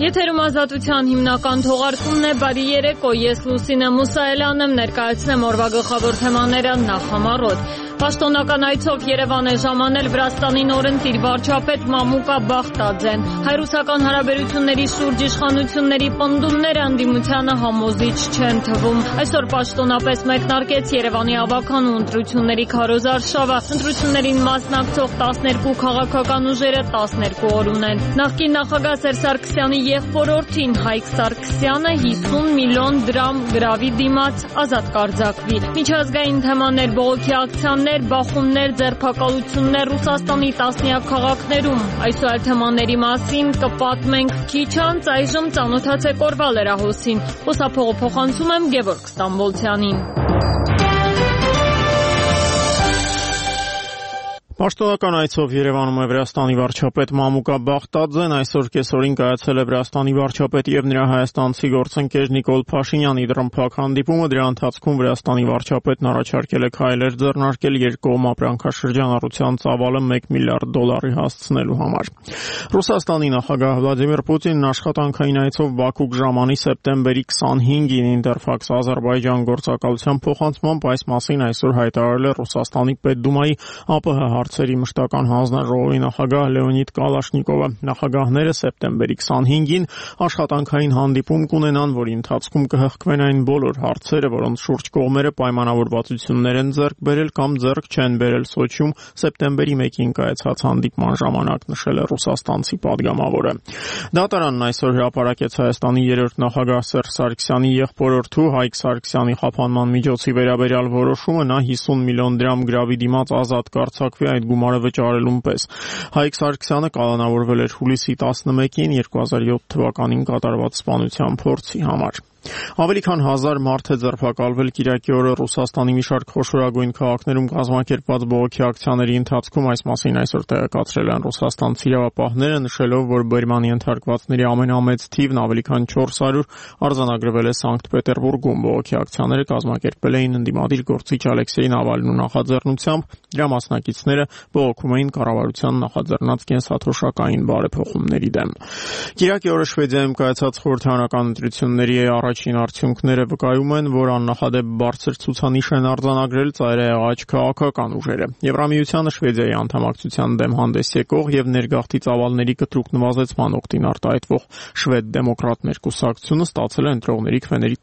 Եթերում ազատության հիմնական թողարկումն է, բարի երեկո, ես Լուսինե Մուսայելյանն եմ, ներկայացնեմ օրվա գլխավոր թեմաները նախամարոտ։ Պաշտոնական այցով Երևան է ժամանել Վրաստանի նորընտիր վարչապետ Մամուկա Բախտաձեն։ Հայ-ռուսական հարաբերությունների շուրջ իշխանությունների պնդումները ընդդիմությանը համոզիչ չեն թվում։ Այսօր պաշտոնապես մեկնարկեց Երևանի ավագանու ընտրությունների քարոզարշավը։ Ընտրություններին մասնակցող 12 քաղաքական ուժերը 12 օր ունեն։ Նախկին նախագահ Սերժ Սարգսյանի եղբորորդին Հայկ Սարգսյանը 50 միլիոն դրամ գրավի դիմաց ազատ կարձակվի։ Միջազգային թեմաներ, բողոքի ակցիաներ, բախումներ, ձերբակալություններ Ռուսաստանի տասնյակ քաղաքներում։ Այսօր թեմաների մասին կպատմենք քիչ անց, այժմ ծանոթացեք օրվա լրահոսին։ Խոսափողը փոխանցում եմ Գևորգ Ստամբոլցյանին։ Պաշտոնական այցով Երևանում է Վրաստանի վարչապետ Մամուկա Բախտաձեն, այսօր կեսօրին կայացել է Վրաստանի վարչապետի եւ նրա հայաստանցի գործընկեր Նիկոլ Փաշինյանի դրամփակ հանդիպումը, դրա ընթացքում Վրաստանի վարչապետն առաջարկել է քայլեր ձեռնարկել երկկողմ ապրանքաշրջանառության ծավալը $1 միլիարդ հասցնելու համար։ Ռուսաստանի նախագահ Վլադիմիր Պուտինն աշխատանքային այցով Բաքու կժամանի սեպտեմբերի 25-ին Ինտերֆաքս Ադրբեջան գործակալության փոխանցմամբ այս մասին այսօր հայտարարել է Ռուսաստանի Պետդումայի ԱՊՀ հարցերի մշտական հանձնաժողովի նախագահ Լեոնիդ Կալաշնիկովը։ Նախագահները սեպտեմբերի 25-ին աշխատանքային հանդիպում կունենան, որի ընթացքում կհղկվեն այն բոլոր հարցերը, որոնց շուրջ կողմերը պայմանավորվածություններ են ձեռք բերել կամ ձեռք չեն բերել Սոչիում սեպտեմբերի 1-ին կայացած հանդիպման ժամանակ, նշել է ռուսաստանցի падգամավորը։ Դատարանն այսօր հրապարակեց Հայաստանի երրորդ նախագահ Սերժ Սարգսյանի եղբորորդու Հայկ Սարգսյանի խափանման միջոցի վերաբերյալ որոշումը, նա 50 միլիոն դրամ գրավի դիմաց ազատ կարձակվի այդ գումարը վճարելուն պես։ Հայկ Սարգսյանը կալանավորվել էր հուլիսի 11-ին 2007 թվականին կատարված սպանության փորձի համար։ Ավելի քան 1000 մարդ է ձերբակալվել Կիրակի օրը Ռուսաստանի մի շարք խոշորագույն քաղաքներում կազմակերպված բողոքի ակցիաների ընթացքում, այս մասին այսօր տեղեկացրել են ռուսաստանցի իրավապահները, նշելով, որ բերման ենթարկվածների ամենամեծ թիվն ավելի քան 400 արձանագրվել է Սանկտ Պետերբուրգում։ Բողոքի ակցիաները կազմակերպել էին ընդդիմադիր գործիչ Ալեքսեյ Նավալնու նախաձեռնությամբ, դրա մասնակիցները բողոքում էին կառավարության նախաձեռնած կենսաթոշակային բարեփոխումների դեմ։ Կիրակի օրը Շվեդիայում կայացած խորհրդարանական ընտրությունների առաջին արդյունքները վկայում են, որ աննախադեպ բարձր ցուցանիշ են արձանագրել ծայրահեղաճ քաղաքական ուժերը։ Եվրամիությանը Շվեդիայի անդամակցության դեմ հանդես եկող եւ ներգաղթի ծավալների կտրուկ նվազեցման օգտին արտահայտվող շվեդ դեմոկրատներ կուսակցությունը ստացել է ընտրողների քվեների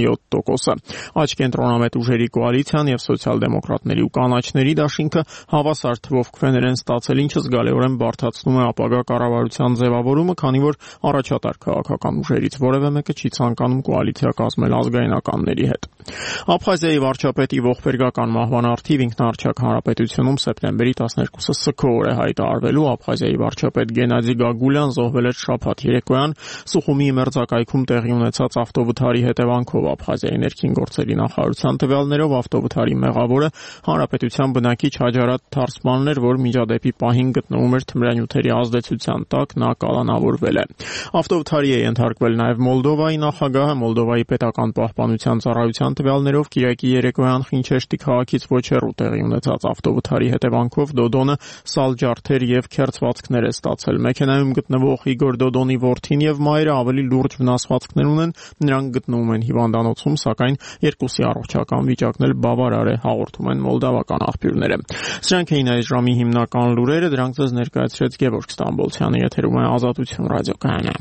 17%-ը։ Աճ կենտրոնամետ ուժերի կոալիցիան եւ սոցիալ-դեմոկրատների ու կանաչների դաշինքը հավասար թվով քվեներ են ստացել, ինչը զգալիորեն բարդացնում է ապագա կառավարության ձևավորումը, քանի որ առաջատար քաղաքական ուժերից որևէ մեկը չի ցանկանում կոալիցիա կազմել ազգայնականների հետ։ Աբխազիայի վարչապետի ողբերգական մահվան առթիվ ինքնաարչակ հանրապետությունում սեպտեմբերի 12-ը սգոր է հայտարարվելու։ Աբխազիայի վարչապետ Գենադի Գագուլյան զոհվել էր շաբաթ երեկոյան Սուխումի մերձակայքում տեղի ունեցած ավտովթարի հետևանքով։ Աբխազիայի ներքին գործերի նախարարության տվյալներով ավտովթարի մեղավորը հանրապետության բնակիչ Հաջարատ Թարսմանն էր, որ միջադեպի պահին գտնվում էր թմրանյութերի ազդեցության տակ, նա կալանավորվել է։ Ավտովթարի է ենթարկվել նաև Մոլդովայի նախագահը։ Մոլդովայի պետական պահպանության ծառայության տվյալներով Կիրակի երեկոյան Խինչեշտի քաղաքից ոչ հեռու տեղի ունեցած ավտովթարի հետևանքով Դոդոնը սալ ջարդեր եւ քերծվածքներ է ստացել։ Մեքենայում գտնվող Իգոր Դոդոնի որդին եւ մայրը ավելի լուրջ վնասվածքներ ունեն, նրանք գտնվում են հիվանդանոցում, սակայն երկուսի առողջական վիճակն էլ բավարար է, հաղորդում են մոլդավական աղբյուրները։ Սրանք էին այս ժամի հիմնական լուրերը, դրանք ձեզ ներկայացրեց Գևորգ Ստամբոլցյանը, եթերում է Ազատություն ռադիոկայանը։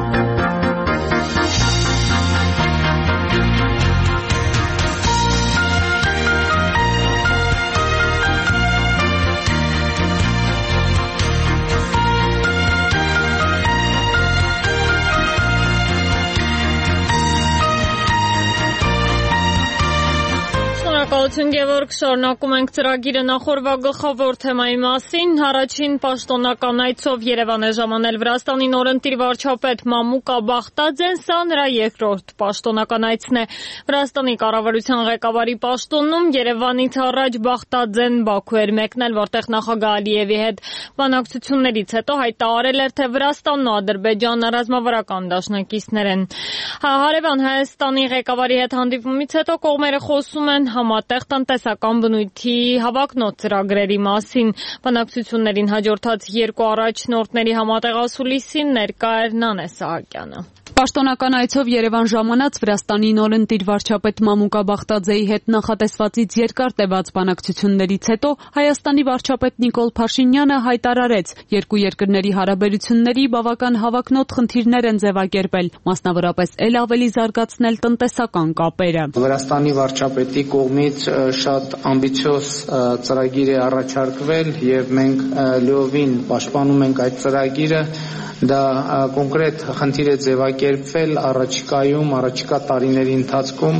Շնորհակալություն Գևորգ, շարունակում ենք ծրագիրը նախորդ գլխավոր թեմայի մասին։ Առաջին պաշտոնական այցով Երևան է ժամանել Վրաստանի նորընտիր վարչապետ Մամուկա Բախտաձեն, սա նրա երկրորդ պաշտոնական այցն է։ Վրաստանի կառավարության ղեկավարի պաշտոնում Երևանից առաջ Բախտաձեն Բաքու էր մեկնել, որտեղ նախագահ Ալիևի հետ բանակցություններից հետո հայտարարել էր, թե Վրաստանն ու Ադրբեջանը ռազմավարական դաշնակիցներ են։ Հարևան Հայաստանի ղեկավարի հետ հանդիպումից հետո կողմերը խոսում են համատեղ տնտեսական բնույթի հավակնոտ ծրագրերի մասին։ Բանակցություններին հաջորդած երկու առաջնորդների համատեղասուլիսին ներկա էր Նանե Սահակյանը։ Պաշտոնական այցով Երևան ժամանած Վրաստանի նորընտիր վարչապետ Մամուկա Բաղդաձեի հետ նախատեսվածից երկար տևած բանակցություններից հետո Հայաստանի վարչապետ Նիկոլ Փաշինյանը հայտարարեց, երկու երկրների հարաբերությունների բավական հավակնոտ խնդիրներ են ձևակերպել, մասնավորապես ել ավելի զարգացնել տնտեսական կապերը։ Վրաստանի վարչապետի կողմից շատ ամբիցիոզ ծրագիր է առաջարկվել եւ մենք լիովին պաշտպանում ենք այդ ծրագիրը։ Դա կոնկրետ խնդիր է ձևակերպվել առաջիկա տարիների ընթացքում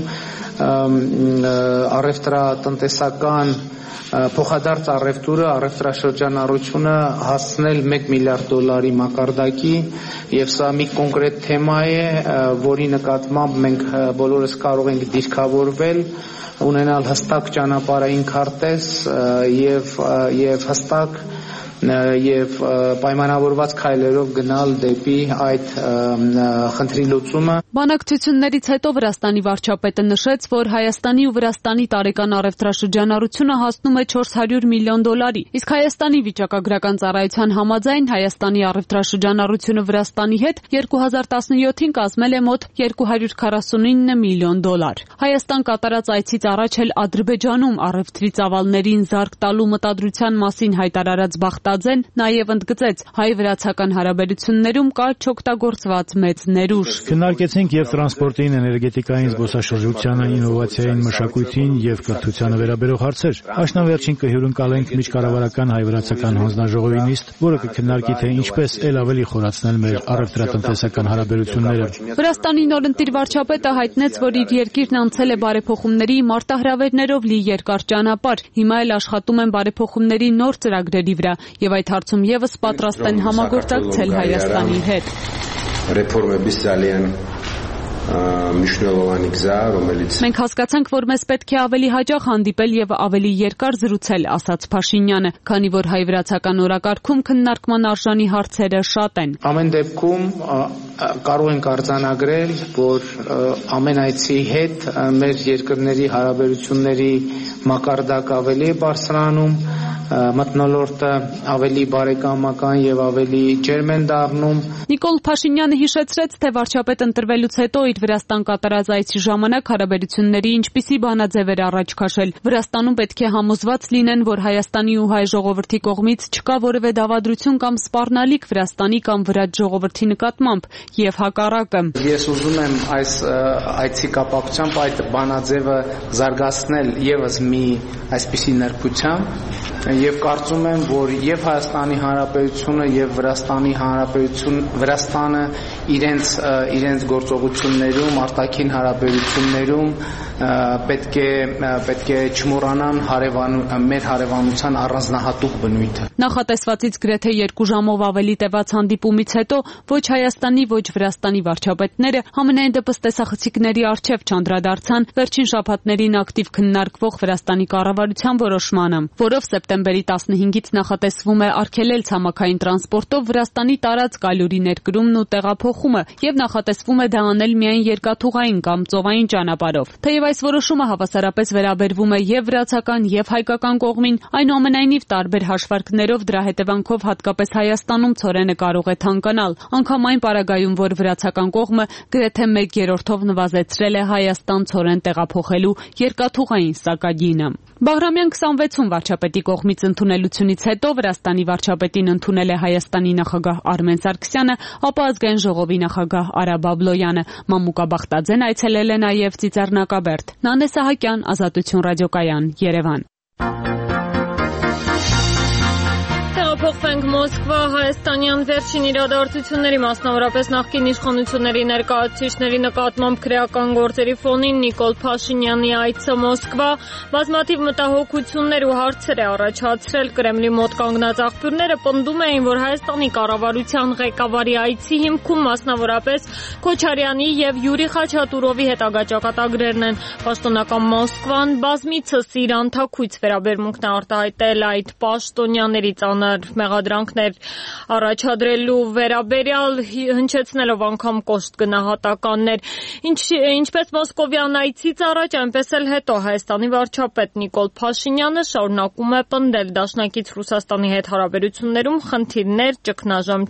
առևտրատնտեսական փոխադարձ առևտրաշրջանառությունը հասցնել $1 միլիարդ մակարդակի եւ սա մի կոնկրետ թեմա է, որի նկատմամբ մենք բոլորս կարող ենք դիրքավորվել, ունենալ հստակ ճանապարհային քարտեզ եւ հստակ եւ պայմանավորված քայլերով գնալ դեպի այդ խնդրի լուծումը։ Բանակցություններից հետո Վրաստանի վարչապետը նշեց, որ Հայաստանի ու Վրաստանի տարեկան առևտրաշրջանառությունը հասնում է $400 միլիոն, իսկ Հայաստանի վիճակագրական ծառայության համաձայն Հայաստանի առևտրաշրջանառությունը Վրաստանի հետ 2017-ին կազմել է մոտ $249 միլիոն։ Հայաստան կատարած այցից առաջ էլ Ադրբեջանում առևտրի ծավալներին զարկ տալու մտադրության մասին հայտարարած Բաղդաձեն նաև ընդգծեց, հայ-վրացական հարաբերություններում կա չօգտագործված մեծ ներուժ։ Քննարկեցինք եւ տրանսպորտին, էներգետիկային, զբոսաշրջությանը, ինովացիային, մշակույթին եւ կրթությանը վերաբերող հարցեր։ Աշնանվերջին կհյուրընկալենք միջկառավարական հայ-վրացական հանձնաժողովի նիստ, որը կքննարկի թե ինչպես ել ավելի խորացնել մեր առևտրատնտեսական հարաբերությունները։ Վրաստանի նորընտիր վարչապետը հայտնեց, որ իր երկիրն անցել է բարեփոխումների մարտահրավերներով լի երկար ճանապարհ, հիմա էլ աշխատում են բարեփոխումների նոր ծրագրերի վրա եւ այդ հարցում եւս պատրաստ են համագործակցել Հայաստանի հետ։ Մենք հասկացանք, որ մեզ պետք է ավելի հաճախ հանդիպել եւ ավելի երկար զրուցել, ասաց Փաշինյանը, քանի որ հայ-վրացական օրակարգում քննարկման արժանի հարցերը շատ են։ Ամեն դեպքում կարող ենք արձանագրել, որ ամեն այցի հետ մեր երկրների հարաբերությունների մակարդակ ավելի է բարձրանում, մթնոլորտը ավելի բարեկամական եւ ավելի ջերմ են դառնում։ Նիկոլ Փաշինյանը հիշեցրեց, թե վարչապետ ընտրվելուց հետո իր Վրաստան կատարած այցի ժամանակ հարաբերությունների ինչպիսի բանաձև էր առաջ քաշել։ Վրաստանում պետք է համոզված լինեն, որ Հայաստանի ու հայ ժողովրդի կողմից չկա որևէ դավադրություն կամ սպառնալիք Վրաստանի կամ վրաց ժողովրդի նկատմամբ եւ հակառակը։ Ես ուզում եմ այս այցի կապակցությամբ այդ բանաձևը զարգացնել եւս մի այսպիսի նրբությամբ եւ կարծում եմ, որ եւ Հայաստանի Հանրապետությունը եւ Վրաստանը իրենց գործողություններում, արտաքին հարաբերություններում պետք է չմոռանան մեր հարևանության առանձնահատուկ բնույթը։ Նախատեսվածից գրեթե 2 ժամով ավելի տևած հանդիպումից հետո ոչ Հայաստանի, ոչ Վրաստանի վարչապետները համենայն դեպս տեսախցիկների առջև չանդրադարձան վերջին շաբաթներին ակտիվ քննարկվող Վրաստանի կառավարության որոշմանը, որով սեպտեմբերի 15-ից նախատեսվում է արգելել ցամաքային տրանսպորտով Վրաստանի տարածք գալյուրի ներկրումն ու տեղափոխումը եւ նախատեսվում է դա անել միայն երկաթուղային կամ ծովային ճանապարհով։ Թեև այս որոշումը հավասարապես վերաբերվում է եւ վրացական եւ հայկական կողմին, այնուամենայնիվ տարբեր հաշվարկներով դրա հետևանքով հատկապես Հայաստանում ցորենը կարող է թանկանալ, անգամ այն պարագայում, որ վրացական կողմը գրեթե 1/3-ով նվազեցրել է Հայաստան ցորեն տեղափոխելու երկաթուղային սակագինը։ Բաղրամյան 26-ում վարչապետի կողմից ընդունելությունից հետո Վրաստանի վարչապետին ընդունել է Հայաստանի նախագահ Արմեն Սարգսյանը, ապա ազգային ժողովի նախագահ Արա Բաբլոյանը։ Մամուկա Բաղդաձեն այցելել է նաև Ծիծեռնակաբերդ։ Նանե Սահակյան, Ազատություն ռադիոկայան, Երևան։ Փոխվենք Մոսկվա, հայաստանյան վերջին իրադարձությունների, մասնավորապես նախկին իշխանությունների ներկայացուցիչների նկատմամբ քրեական գործերի ֆոնին Նիկոլ Փաշինյանի այցը Մոսկվա բազմաթիվ մտահոգություններ ու հարցեր է առաջացրել։ Կրեմլի մոտ կանգնած աղբյուրները պնդում էին, որ Հայաստանի կառավարության ղեկավարի այցի հիմքում մասնավորապես Քոչարյանի եւ Յուրի Խաչատուրովի հետագա ճակատագրերն են։ Պաշտոնական Մոսկվան բազմիցս իր անթաքույց վերաբերմունքն արտահայտել այդ պաշտոնյաների ծանր մեղադրանքներին մեղադրանքներ առաջադրելու վերաբերյալ, հնչեցնելով անգամ կոշտ գնահատականներ։ Ինչպես մոսկովյան այցից առաջ, այնպես էլ հետո Հայաստանի վարչապետ Նիկոլ Փաշինյանը շարունակում է պնդել դաշնակից Ռուսաստանի հետ հարաբերություններում խնդիրներ, ճգնաժամ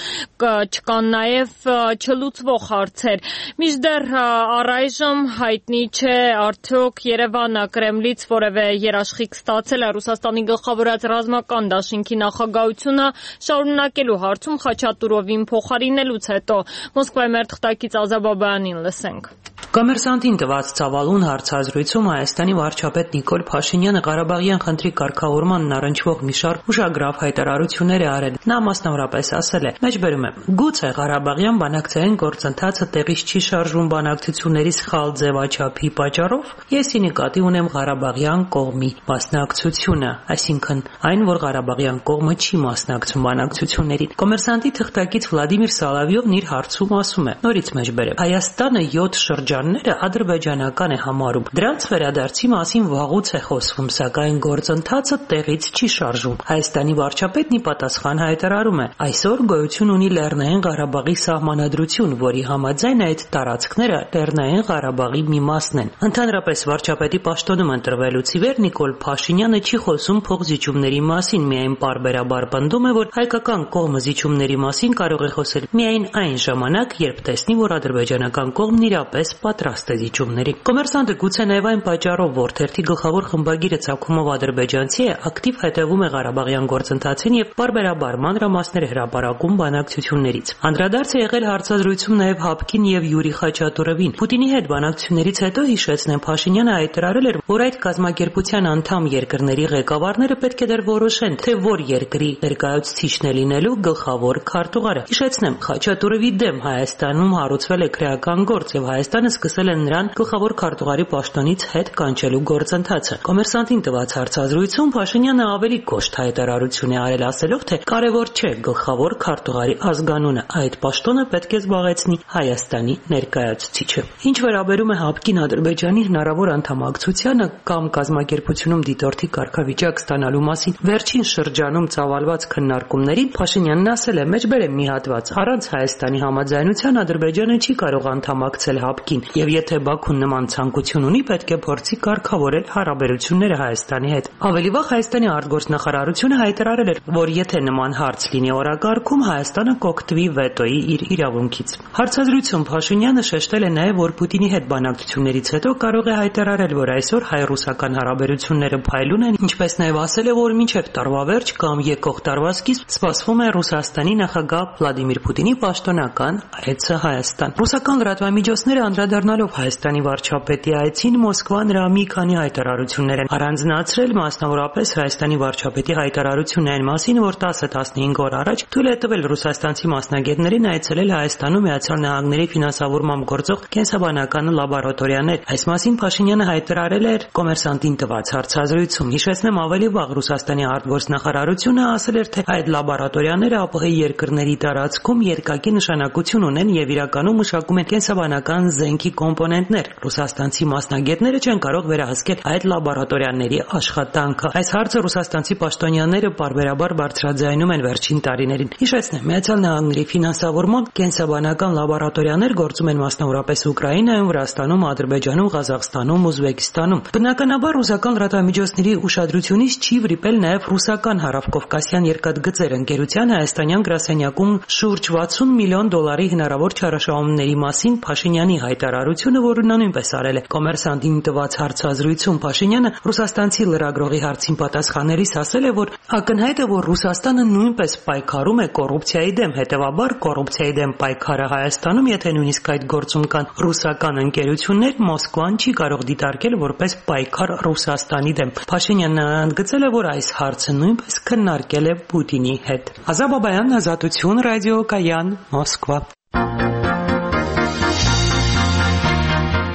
չկան նաև չլուծվող հարցեր։ Մինչդեռ առայժմ հայտնի չէ արդյոք Երևանը Կրեմլից որևէ երաշխիք ստացել է Ռուսաստանի գլխավորած ռազմական դաշինքի նախագահությունը շարունակելու հարցում Խաչատուրովին փոխարինելուց հետո։ Մոսկվայի մեր թղթակից Ազաբաբյանին լսենք։ Կոմերսանտին տված ծավալուն հարցազրույցում Հայաստանի վարչապետ Նիկոլ Փաշինյանը Ղարաբաղյան խնդրի կարգավորմանն առնչվող մի շարք ուշագրավ հայտարարություններ է արել։ Նա մասնավորապես ասել է. «Մեջբերում եմ, գուցե Ղարաբաղյան բանակցային գործընթացը տեղից չի շարժվում բանակցությունների սխալ ձևաչափի պատճառով, ես ի նկատի ունեմ Ղարաբաղյան կողմի մասնակցությունը, այսինքն այն, որ Ղարաբաղյան կողմը չի մասնակցում բանակցություններին»։ Կոմերսանտի թղթակից Վլադիմիր Սալավիովն իր հարցում ասում է. նորից մեջբերեմ, Հայաստանը 7 շրջանները ադրբեջանական է համարում։ Դրանց վերադարձի մասին վաղուց է խոսվում, սակայն գործընթացը տեղից չի շարժվում։ Հայաստանի վարչապետն ի պատասխան հայտարարում է. այսօր գոյություն ունի Լեռնային Ղարաբաղի սահմանադրություն, որի համաձայն այդ տարածքները Լեռնային Ղարաբաղի մի մասն են։ Ընդհանրապես վարչապետի պաշտոնում ընտրվելուց ի վեր Նիկոլ Փաշինյանը չի խոսում փոխզիջումների մասին, միայն պարբերաբար պնդում է, որ հայկական կողմը զիջումների մասին կարող է խոսել միայն այն ժամանակ, երբ տեսնի, որ ադրբեջանական կողմն իրապես պատրաստ է զիջումների։ Կոմերսանտը գուցե նաև այն պատճառով, որ թերթի գլխավոր խմբագիրը ցակումով ադրբեջանցի է, ակտիվ հետևում է Ղարաբաղյան գործընթացին եւ պարբերաբար մանրամասներ հրապարակում բանակցություններից։ Անդրադարձ է եղել հարցազրույցում նաև Հապկին եւ Յուրի Խաչատուրովին։ Պուտինի հետ բանակցություններից հետո հիշեցնեմ, Փաշինյանը հայտարարել էր, որ այդ կազմակերպության անդամ երկրների ղեկավարները պետք է դեռ որոշեն, թե որ երկրի ներկայացուցիչն է լինելու գլխավոր քարտուղարը։ Հիշեցնեմ, Խաչատուրովի դեմ Հայաստանում հարուցվել է քրեական գործ եւ Հայաստանը սկսել է նրան գլխավոր քարտուղարի պաշտոնից հետ կանչելու գործընթացը։ Կոմերսանտին տված հարցազրույցում Փաշինյանը ավելի կոշտ հայտարարություն է արել, ասելով, թե կարևոր չէ գլխավոր քարտուղարի ազգանունը, այդ պաշտոնը պետք է զբաղեցնի Հայաստանի ներկայացուցիչը։ Ինչ վերաբերում է Հապկին Ադրբեջանի հնարավոր անդամակցությանը կամ կազմակերպությունում դիտորդի կարգավիճակ ստանալու մասին վերջին շրջանում ծավալված քննարկումներին, Փաշինյանն ասել է. մեջբերեմ մի հատված, առանց Հայաստանի համաձայնության Ադրբեջանը չի կարող անդամակցել Հապկին, եւ եթե Բաքուն նման ցանկություն ունի, պետք է փորձի կարգավորել հարաբերությունները Հայաստանի հետ։ Ավելի վաղ Հայաստանի արտգործնախարարությունը հայտարարել էր, որ եթե նման հարց լինի օրակարգում, Հայաստանը կօգտվի վետոյի իր իրավունքից։ Հարցազրույցում Փաշինյանը շեշտել է նաև, որ Պուտինի հետ բանակցություններից հետո կարող է հայտարարել, որ այսօր հայ-ռուսական հարաբերությունները փայլուն են, ինչպես նաև ասել է, որ մինչև տարվա վերջ կամ եկող տարվա սկիզբ սպասվում է Ռուսաստանի նախագահ Վլադիմիր Պուտինի պաշտոնական այցը Հայաստան։ Ռուսական լրատվամիջոցները անդրադառնալով Հայաստանի վարչապետի այցին Մոսկվա նրա մի քանի հայտարարություններ են առանձնացրել, մասնավորապես Հայաստանի վարչապետի հայտարարությունն այն մասին, որ 10-15 օր առաջ թույլ է տվել ռուսաստանցի մասնագետներին այցելել Հայաստանում Միացյալ Նահանգների ֆինանսավորմամբ գործող կենսաբանական լաբորատորիաներ։ Այս մասին Փաշինյանը հայտարարել էր Կոմերսանտին տված հարցազրույցում։ Հիշեցնեմ, ավելի վաղ Ռուսաստանի արտգործնախարարությունը ասել էր, թե այդ լաբորատորիաները ԱՊՀ երկրների տարածքում երկակի նշանակություն ունեն եւ իրականում մշակում են կենսաբանական զենքի կոմպոնենտներ։ Ռուսաստանցի մասնագետները չեն կարող վերահսկել այդ լաբորատորիաների աշխատանքը։ Այս հարցը ռուսաստանցի պաշտոնյաները պարբերաբար բարձրաձայնում են վերջին տարիներին։ Հիշեցնեմ, Միացյալ Նահանգների ֆինանսավորմամբ կենսաբանական լաբորատորիաներ գործում են մասնավորապես Ուկրաինայում, Վրաստանում, Ադրբեջանում, Ղազախստանում, Ուզբեկստանում։ Բնականաբար ռուսական լրատվամիջոցների ուշադրությունից չի վրիպել նաև ռուսական Հարավկովկասյան երկաթգծեր ընկերության հայաստանյան գրասենյակում շուրջ $60 միլիոն հնարավոր չարաշահումների մասին Փաշինյանի հայտարարությունը, որը նա նույնպես արել է։ Կոմերսանտին տված հարցազրույցում Փաշինյանը ռուսաստանցի լրագրողի հարցին պատասխանելիս ասել է, որ ակնհայտ է, որ Ռուսաստանը նույնպես պայքարում է կոռուպցիայի դեմ, հետևաբար կոռուպցիայի դեմ պայքարը Հայաստանում, եթե նույնիսկ այդ գործում կան ռուսական ընկերություններ, Մոսկվան չի կարող դիտարկել որպես պայքար Ռուսաստանի դեմ։ Փաշինյանն ընդգծել է, որ այս հարցը նույնպես քննարկել է Պուտինի հետ։ Ազաբաբայան, Ազատություն, Ռադիո Կայան, Մոսկվա։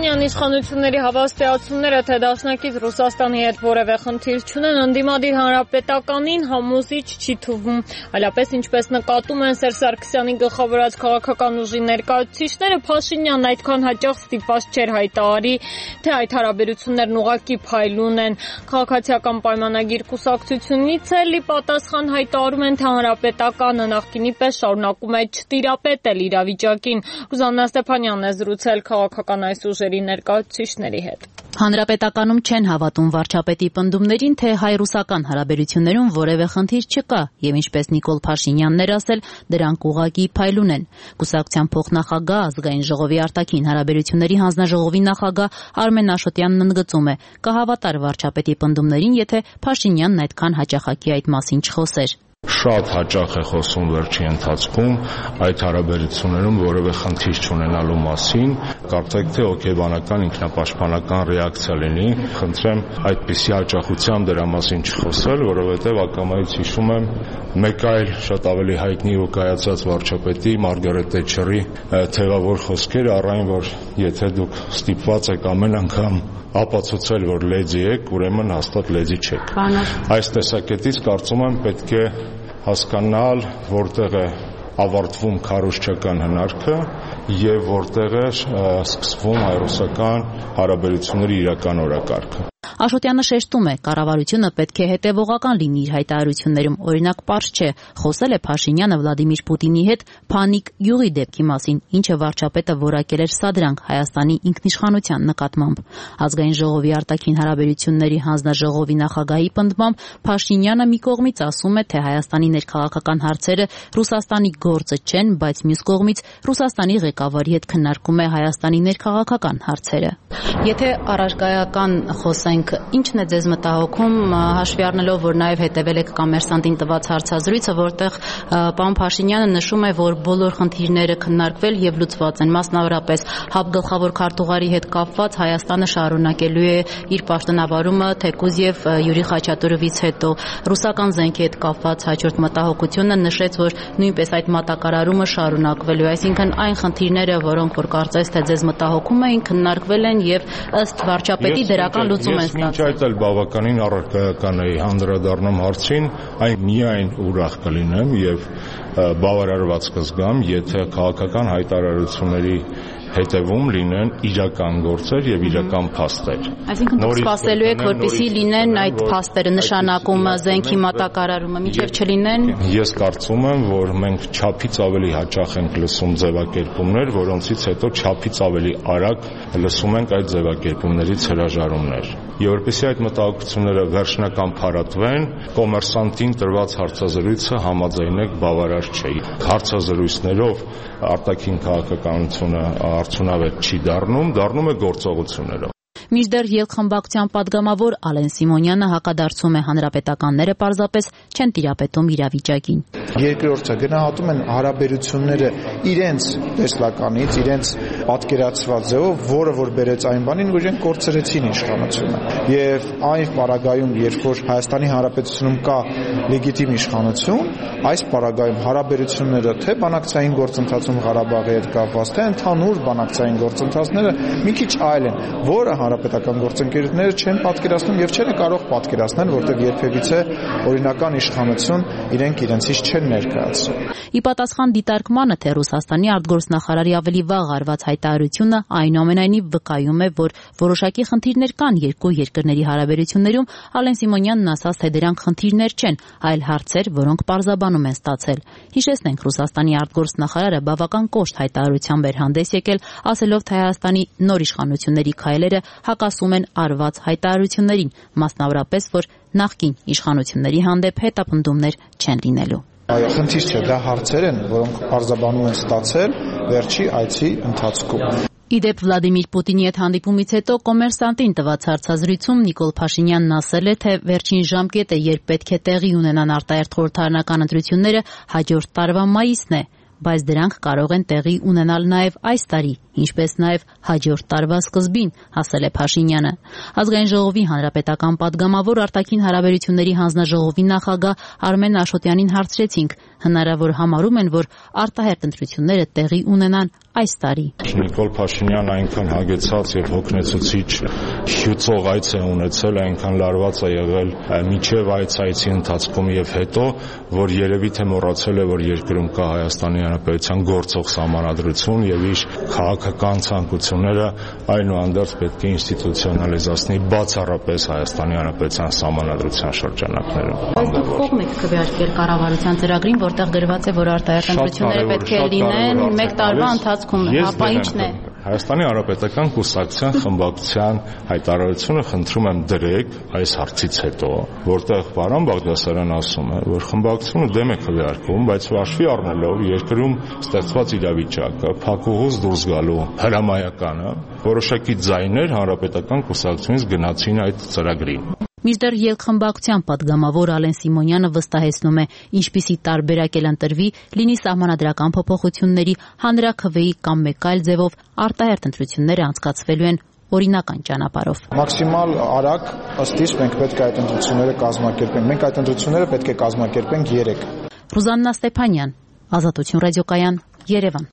Փաշինյան իշխանությունների հավաստիացումները, թե դաշնակից Ռուսաստանի հետ որևէ խնդիր չունեն, ընդդիմադիր հանրապետականին համոզիչ չի թվում։ Այլապես, ինչպես նկատում են Սերժ Սարգսյանի գլխավորած քաղաքական ուժի ներկայացուցիչները, Փաշինյանն այդքան հաճախ ստիպված չէր հայտարարի, թե այդ հարաբերություններն ուղղակի փայլուն են։ Քաղաքացիական պայմանագիր կուսակցությունից էլ ի պատասխան հայտարարում են, թե հանրապետականը նախկինի պես շարունակում է չտիրապետել իրավիճակին։ Ռուզաննա Ստեփանյանն է զրուցել քաղաքական այս ուժերի ներկայացուցիչների հետ։ Հանրապետականում չեն հավատում վարչապետի պնդումներին, թե հայ-ռուսական հարաբերություններում որևէ խնդիր չկա, եւ ինչպես Նիկոլ Փաշինյանն էր ասել, դրանք ուղղակի փայլուն են։ Կուսակցության փոխնախագահ, ազգային ժողովի արտաքին հարաբերությունների հանձնաժողովի նախագահ Արմեն Աշոտյանն ընդգծում է, կհավատար վարչապետի պնդումներին, եթե Փաշինյանն այդքան հաճախակի այդ մասին չխոսեր։ Շատ հաճախ է խոսում վերջի ընթացքում այդ հարաբերություններում որևէ խնդիր չունենալու մասին, կարծեք թե հոգեբանական ինքնապաշտպանական ռեակցիա լինի, խնդրեմ այդպիսի հաճախությամբ դրա մասին չխոսել, որովհետև ակամայից հիշում եմ մեկ այլ շատ ավելի հայտնի ու կայացած վարչապետի Մարգարետ Թետչերի թևավոր խոսքերը, առայն որ եթե դուք ստիպված եք ամեն անգամ ապացուցել, որ լեզի եք, ուրեմն հաստատ լեզի չեք։ Այս տեսակետից կարծում եմ պետք է հասկանալ, որտեղ է ավարտվում քարոզչական հնարքը եւ որտեղ է սկսվում հայ-ռուսական հարաբերությունների իրական օրակարգը։ Աշոտյանը շեշտում է, կառավարությունը պետք է հետևողական լինի իր հայտարարություններում, օրինակ պարզ չէ, խոսել է Փաշինյանը Վլադիմիր Պուտինի հետ Փանիկ յուղի դեպքի մասին, ինչը վարչապետը որակել էր սադրանք Հայաստանի ինքնիշխանության նկատմամբ։ Ազգային ժողովի արտաքին հարաբերությունների հանձնաժողովի նախագահի պնդմամբ Փաշինյանը մի կողմից ասում է, թե Հայաստանի ներքաղաքական հարցերը Ռուսաստանի գործը չեն, բայց մյուս կողմից Ռուսաստանի ղեկավարի հետ քննարկում է Հայաստանի ներքաղաքական հարցերը։ Եթե առարկայական խոսենք, ինչն է ձեզ մտահոգում, հաշվի առնելով, որ նաև հետևել եք Կոմերսանտին տված հարցազրույցը, որտեղ պարոն Փաշինյանը նշում է, որ բոլոր խնդիրները քննարկվել եւ լուծված են, մասնավորապես ՀԱԲ գլխավոր քարտուղարի հետ կապված Հայաստանը շարունակելու է իր պաշտոնավարումը թեկուզ եւ Յուրի Խաչատուրովից հետո։ Ռուսական զենքի հետ կապված հաջորդ մտահոգությունը նշեց, որ նույնպես այդ մատակարարումը շարունակվելու է, այսինքն այն խնդիրները, որոնք որ կարծես թե ձեզ մտահոգում էին, քննարկվել են եւ ըստ վարչապետի դրական լուծում են ստացել։ Մինչ այդ էլ բավականին առարկայական էի անդրադառնում հարցին, այն միայն ուրախ կլինեմ եւ բավարարված կզգամ, եթե քաղաքական հայտարարությունների հետևում լինեն իրական գործեր եւ իրական փաստեր։ Այսինքն դուք սպասելու եք, որպեսզի լինեն այդ փաստերը, նշանակումը, զենքի մատակարարումը, մինչև չլինեն։ Ես կարծում եմ, որ մենք չափից ավելի հաճախ ենք լսում ձևակերպումներ, որոնցից հետո չափից ավելի արագ լսում ենք այդ ձևակերպումներից հրաժարումներ։ Եվ որպեսզի այդ մտահոգությունները վերջնական փարատվեն, Կոմերսանտին տրված հարցազրույցը համաձայնեք բավարար չէ։ Հարցազրույցներով արտաքին քաղաքականությունը արդյունավետ չի դառնում է գործողություններով։ Մինչդեռ ելքխմբակցության падգամավոր Ալեն Սիմոնյանը հակադարձում է, հանրապետականները պարզապես չեն տիրապետում իրավիճակին։ Երկրորդը գնահատում են հարաբերությունները իրենց տեսլականից, իրենց պատկերացված ձևով, որը որ բերեց այն բանին, որ իրենք կորցրեցին իշխանությունը։ Եվ այն պարագայում, երբ որ Հայաստանի Հանրապետությունում կա լեգիտիմ իշխանություն, այս պարագայում հարաբերությունները թե բանակցային գործընթացում Ղարաբաղի հետ կապված, թե ընդհանուր բանակցային գործընթացները մի քիչ այլ են, որը հանրապետական գործընկերները չեն պատկերացնում եւ չեն կարող պատկերացնել, որտեղ երբևիցե օրինական իշխանություն իրենք իրենցից չեն ներկայացրել։ Ի պատասխան դիտարկմանը, թե Ռուսաստանի արտգործնախարարի ավելի վաղ արված հայտարարությունը այնուամենայնիվ վկայում է, որ որոշակի խնդիրներ կան երկու երկրների հարաբերություններում, Ալեն Սիմոնյանն ասաց, թե դրանք խնդիրներ չեն, այլ հարցեր, որոնք պարզաբանում են ստացել։ Հիշեցնենք, Ռուսաստանի արտգործնախարարը բավական կոշտ հայտարարությամբ էր հանդես եկել, ասելով, թե Հայաստանի նոր իշխանությունների քայլերը հակասում են արված հայտարարություններին, մասնավորապես, որ նախկին իշխանությունների հանդեպ հետապնդումներ չեն լինելու։ Այո, խնդիր չէ, դա հարցեր են, որոնք պարզաբանում են ստացել վերջի այցի ընթացքում։ Իդեպ Վլադիմիր Պուտինի հետ հանդիպումից հետո Կոմերսանտին տված հարցազրույցում Նիկոլ Փաշինյանն ասել է, թե վերջին ժամկետը, երբ պետք է տեղի ունենան արտահերթ խորհրդարանական ընտրությունները, հաջորդ տարվա մայիսն է, բայց դրանք կարող են տեղի ունենալ նաև այս տարի, ինչպես նաև հաջորդ տարվա սկզբին, ասել է Փաշինյանը։ Ազգային ժողովի հանրապետական պատգամավոր արտաքին հարաբերությունների հանձնաժողովի նախագահ Արմեն Աշոտյանին հարցրեցինք, հնարավոր համարում են, որ արտահերթ ընտրությունները տեղի ունենան այս տարի։ Նիկոլ Փաշինյանը այնքան հագեցած եւ հոգնեցուցիչ հյուծող այց է ունեցել, այնքան լարված է եղել միջև այցի ընթացքում եւ հետո, որ երևի թե մոռացել է, որ երկրում կա Հայաստանի Հանրապետության գործող սահմանադրություն եւ իր քաղաքական ցանկությունները այնուհանդերձ պետք է ինստիտուցիոնալիզացնի բացառապես Հայաստանի Հանրապետության սահմանադրության շրջանակներում։ Բայց դուք կողմ եք քվեարկել կառավարության ծրագրին, որտեղ գրված է, որ արտահերթ ընտրությունները պետք է լինեն 1 տարվա ընթացքում, հապա ինչն է։ Հայաստանի Հանրապետական կուսակցության խմբակցության հայտարարությունը խնդրում եմ դրեք այս հարցից հետո, որտեղ պարոն Բաղդասարյանը ասում է, որ խմբակցությունը դեմ է քվեարկում, բայց հաշվի առնելով երկրում ստեղծված իրավիճակը, փակուղուց դուրս գալու հրամայականը, որոշակի ձայներ Հանրապետական կուսակցությունից գնացին այդ ծրագրին։ Մինչդեռ ելքխմբակցության պատգամավոր Ալեն Սիմոնյանը վստահեցնում է, ինչպիսի տարբերակ էլ ընտրվի, լինի սահմանադրական փոփոխությունների, հանրաքվեի կամ մեկ այլ ձևով արտահերթ ընտրությունները անցկացվելու են օրինական ճանապարհով։ Մաքսիմալ արագ ըստ իս մենք պետք է այդ ընտրությունները կազմակերպենք։ Մենք այդ ընտրությունները պետք է կազմակերպենք 3։ Ռուզաննա Ստեփանյան, Ազատություն ռադիոկայան, Երևան։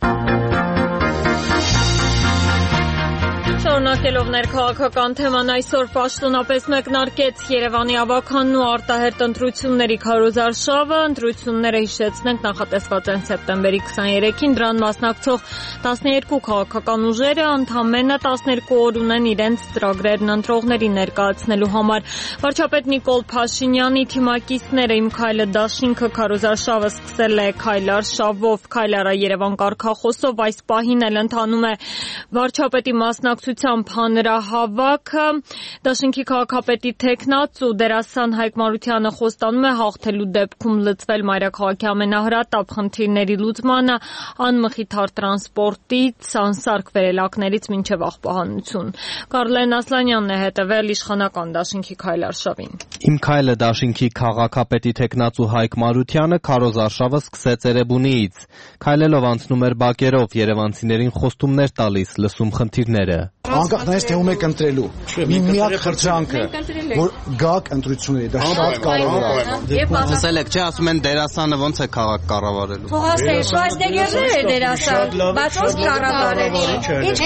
Շարունակելով ներքաղաքական թեման, այսօր պաշտոնապես մեկնարկեց Երևանի ավագանն ու արտահերթ ընտրությունների քարոզարշավը։ Ընտրությունները, հիշեցնենք, նախատեսված են սեպտեմբերի 23-ին, դրան մասնակցող 12 քաղաքական ուժերը ընդամենը 12 օր ունեն իրենց ծրագրերն ընտրողներին ներկայացնելու համար։ Վարչապետ Նիկոլ Փաշինյանի թիմակիցները «Իմ քայլը դաշինքը» քարոզարշավը սկսել է քայլարշավով, «Քայլ արա Երևան» կարգախոսով, այս պահին էլ ընթանում է վարչապետի մասնակցությամբ հանրահավաքը։ Դաշինքի քաղաքապետի թեկնած ու դերասան Հայկ Մարությանը խոստանում է հաղթելու դեպքում լծվել մայրաքաղաքի ամենահրատապ խնդիրների լուծմանը, անմխիթար տրանսպորտից, անսարք վերելակներից մինչև աղբահանություն։ Կարլեն Ասլանյանն է հետևել իշխանական դաշինքի քայլարշավին։ «Իմ քայլը դաշինքի քաղաքապետի թեկնած ու Հայկ Մարությանը քարոզարշավը սկսեց Էրեբունիից։ Քայլելով անցնում էր բակերով, երևանցիներին խոստումներ տալիս, լսում խնդիրները։ Անկախ նայած թե ում եք ընտրելու։ Միակ խրճանքը, որ գաք ընտրությունների, դա շատ կարևոր է։ Լսել եք, չէ, ասում են դերասանը ոնց է քաղաք կառավարելու։ Փողասը Շվարցնեգերն է դերասան, բայց ոնց կառավարելու։ Ինչ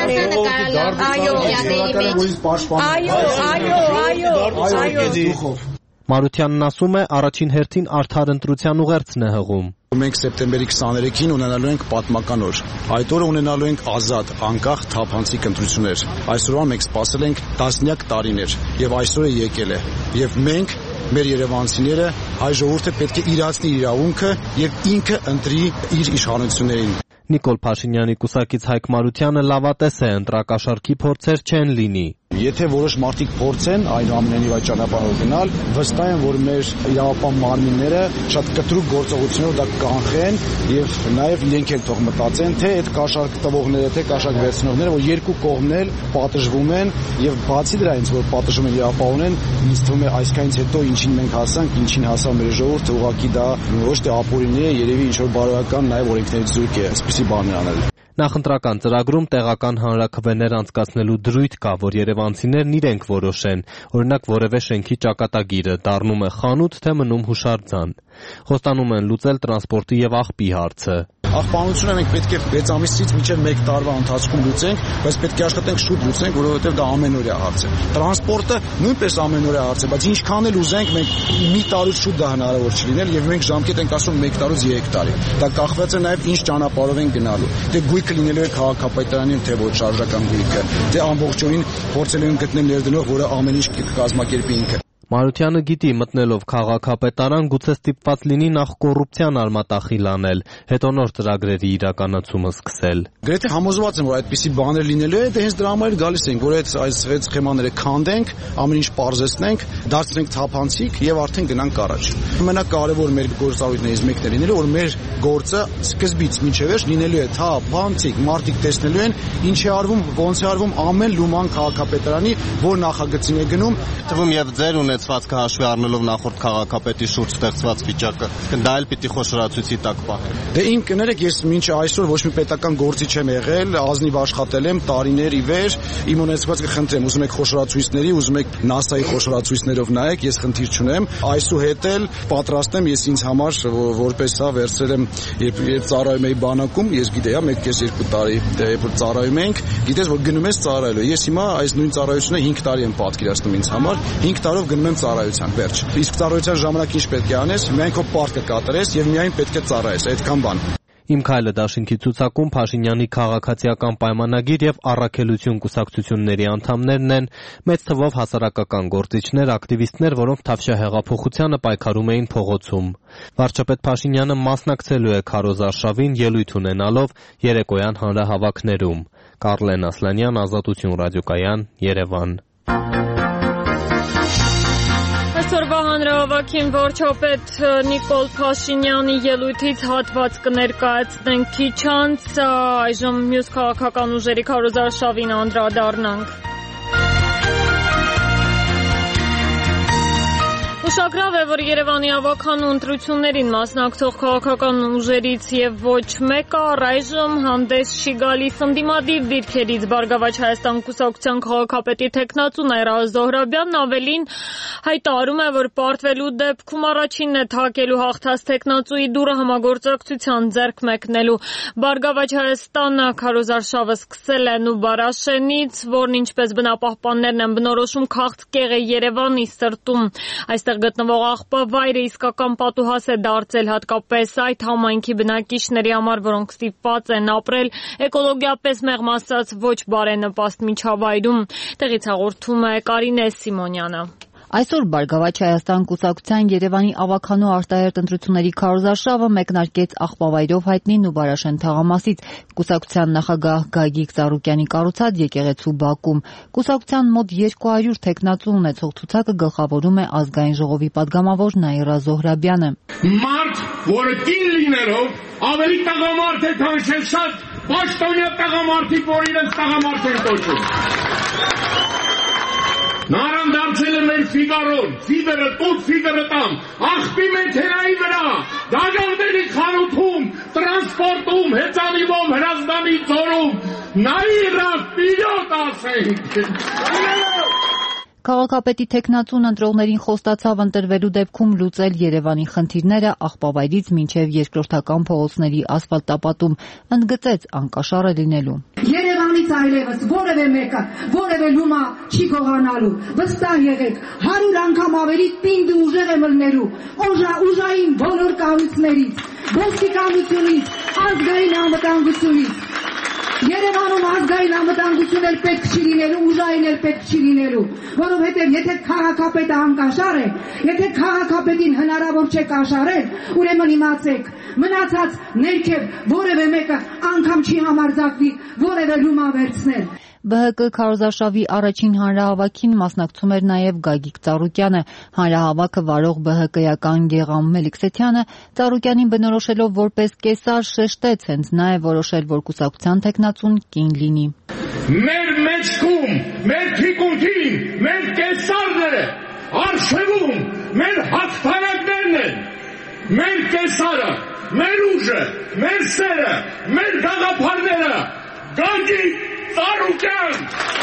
կապ։ Մարությանն ասում է, առաջին հերթին արդար ընտրության ուղերձն է հղում։ Մենք սեպտեմբերի 23-ին ունենալու ենք պատմական օր։ Այդ օրը ունենալու ենք ազատ, անկախ, թափանցիկ ընտրություններ։ Այսօրվան մենք սպասել ենք տասնյակ տարիներ եւ այսօրը եկել է։ Եվ մենք, մեր երևանցիները, հայ ժողովուրդը պետք է իրացնի իր իրավունքը եւ ինքը ընտրի իր իշխանություններին։ Նիկոլ Փաշինյանի կուսակից Հայկ Մարությանը լավատես է, ընտրակաշառքի փորձեր չեն լինի։ Եթե որոշ մարդիկ փորձեն այնուամենայնիվ այդ ճանապարհով գնալ, վստահ եմ, որ մեր իրավապահ մարմինները շատ կտրուկ գործողություններով դա կանխեն եւ նաեւ իրենք էլ թող մտածեն, թե այդ կաշառք տվողները, թե կաշառք վերցնողները, որ երկու կողմն էլ պատժվում են եւ բացի դրանից, որ պատժում են իրավապահ ունեն, ինձ թվում է այսքանից հետո ինչին մենք հասանք, ինչին հասավ մեր ժողովուրդը, ուղղակի դա ոչ թե ապօրինի է, երևի ինչ որ բարոյական նաեւ օրենքներից զուրկ է, այսպիսի բաներ անել։ Նախընտրական ծրագրում տեղական հանրաքվեներ անցկացնելու դրույթ կա, որ երևանցիներն իրենք որոշեն, օրինակ որևէ շենքի ճակատագիրը դառնում է խանութ, թե մնում հուշարձան։ Խոստանում են լուծել տրանսպորտի եւ աղբի հարցը։ Աղբանությունը մենք պետք է 6 ամիսից մինչև 1 տարվա ընթացքում լուծենք, բայց պետք է աշխատենք շուտ լուծենք, որովհետև դա ամենօրյա հարց է։ Տրանսպորտը նույնպես ամենօրյա հարց է, բայց ինչքան էլ ուզենք, մենք մի տարուց շուտ դա հնարավոր չի լինել եւ մենք ժամկետ ենք ասում 1 տարուց 3 տարի։ Դա կախված է նաեւ ինչ ճանապարհով են գնալու։ Դե գույքը լինելու է քաղաքապետարանին, թե ոչ շարժական գույքը։ Դե ամբողջովին փորձելու են գտնել ներդնող, որը ամեն ինչ կկազմակերպի ինքը։ Մարությանը գիտի, մտնելով քաղաքապետարան գուցե ստիպված լինի նախ կոռուպցիան արմատախիլ անել, հետո նոր ծրագրերի իրականացումը սկսել։ Գրեթե համոզված եմ, որ այդպիսի բաներ լինելու է, դե հենց դրա համար գալիս ենք, որ այս 6 սխեմաները քանդենք, ամեն ինչ պարզեցնենք, դարձնենք թափանցիկ եւ արդեն գնանք առաջ։ Ամենակարևոր մեր գործառույթներից մեկն է լինելու, որ մեր գործը սկզբից մինչև վերջ լինելու է թափանցիկ, մարդիկ տեսնելու են ինչ է արվում, ոնց է արվում ամեն լուման քաղաքապետարանի, որ նախագծին է գնում։ Թվում եւ ձեր ունեցվածքը հաշվի առնելով նախորդ քաղաքապետի շուրջ ստեղծված վիճակը, դա էլ պիտի խոշորացույցի տակ պահի։ Դե իմ կներեք, ես մինչ այսօր ոչ մի պետական գործի չեմ եղել, ազնիվ աշխատել եմ տարիներ ի վեր, իմ ունեցվածքը խնդրեմ, ուզում եք խոշորացույցների, ուզում եք NASA-ի խոշորացույցներով նայեք, ես խնդիր չունեմ, այսուհետ էլ պատրաստ եմ, ես ինձ համար որպես սա վերցրել եմ, երբ ծառայում էի բանակում, ես գիտեի, 1.5-2 տարի, երբ ծառայում ենք, գիտես, որ գնում ես ծառայելու։ Ես հիմա այս նույն ծառայությունը 5 տարի եմ պատկերացնում ինձ համար, 5 տարով գնում եմ ծառայության, վերջ։ Իսկ ծառայության ժամանակ ինչ պետք է անես, միայն քո պարտքը կատարես եւ միայն պետք է ծառայես, այդքան բան։ Իմ քայլը դաշինքի ցուցակում Փաշինյանի քաղաքացիական պայմանագիր եւ առաքելություն կուսակցությունների անդամներն են, մեծ թվով հասարակական գործիչներ, ակտիվիստներ, որոնք Թավշյա հեղափոխությանը պայքարում էին փողոցում։ Վարչապետ Փաշինյանը մասնակցելու է քարոզ արշավին ելույթ ունենալով երեկոյան հանրահավաքներում։ Կարլեն Ասլանյան, Ազատություն ռադիոկայան, Երևան։ Այսօրվա հանրահավաքին վարչապետ Նիկոլ Փաշինյանի ելույթից հատված կներկայացնենք քիչ անց, այժմ մյուս քաղաքական ուժերի քարոզարշավին անդրադառնանք։ Ուշագրավ է, որ Երևանի ավականու ընտրություններին մասնակցող քաղաքական ուժերից եւ ոչ մեկը առայժմ հանդես չի գալիս ընդդիմադիր դիրքերից։ Բարգավաճ Հայաստան կուսակցության քաղաքապետի թեկնածու Նաիրա Զոհրաբյանն ավելին հայտարարում է, որ պարտվելու դեպքում առաջինն է թակելու հաղթած թեկնածուի դուռը համագործակցության ձեռք մեկնելու։ Բարգավաճ Հայաստանը քարոզարշավը սկսել է Նուբարաշենից, որն ինչպես բնապահպաններն են բնորոշում, քաղցկեղ է Երևանի սրտում։ Այստեղ գտնվող աղբավայրը իսկական պատուհաս է դարձել հատկապես այդ համայնքի բնակիչների համար, որոնք ստիպված են ապրել էկոլոգիապես մեղմ ասած ոչ բարենպաստ միջավայրում։ Տեղից հաղորդում է Կարինե Սիմոնյանը։ Այսօր Բարգավաճ Հայաստան կուսակցության Երևանի ավականու արտահերթ ընտրությունների քարոզարշավը մեկնարկեց աղբավայրով հայտնի Նուբարաշեն թաղամասից կուսակցության նախագահ Գագիկ Ծառուկյանի կառուցած եկեղեցու բակում։ Կուսակցության մոտ 200 թեկնածու ունեցող ցուցակը գլխավորում է ազգային ժողովի падգամավոր Նաիրա Զոհրաբյանը։ Մարդ, որը կին լինելով ավելի տղամարդ է, քան շատ պաշտոնյա տղամարդիկ, որ իրենց տղամարդ են կոչում։ Նարան դարձել է մեր Ֆիգարոն, Ֆիդերը տուտ, Ֆիդերը տամ, աղբի մեքենայի վրա, դաջորդերի խանութում, տրանսպորտում, հեծանիվում, հրազդանի ծորում, Նաիրա պիլոտ ասենք։ Քաղաքապետի թեկնածուն ընտրողներին խոստացավ ընտրվելու դեպքում լուծել Երևանի խնդիրները աղբավայրից մինչև երկրորդական փողոցների ասֆալտապատում, ընդգծեց անկաշառը լինելու։ Երևանից այլևս որևէ մեկը, որևէ լումա չի գողանալու, վստահ եղեք, 100 անգամ ավելի պինդ ուժեղ է մլնելու, ուժային բոլոր կառույցներից, ոստիկանությունից, ազգային անվտանգությունից։ Երևանում ազգային անվտանգություն էլ պետք չի լինելու, ուժային էլ պետք չի լինելու, որովհետև եթե քաղաքապետը անկաշառ է, եթե քաղաքապետին հնարավոր չէ կաշառել, ուրեմն իմացեք, մնացած ներքև որևէ մեկը անգամ չի համարձակվի որևէ լումա վերցնել։ ԲՀԿ քարոզարշավի առաջին հանրահավաքին մասնակցում էր նաև Գագիկ Ծառուկյանը։ Հանրահավաքը վարող ԲՀԿ-ական Գեղամ Մելիքսեթյանը Ծառուկյանին բնորոշելով որպես կեսար շեշտեց, հենց նա է որոշել, որ կուսակցության թեկնածուն կին լինի։ Մեր մեջքում, մեր թիկունքին, մեր կեսարները, արշևում, մեր հաղթանակներն են, մեր կեսարը, մեր ուժը, մեր սերը, մեր գաղափարները, Գագիկ Ծառուկյան։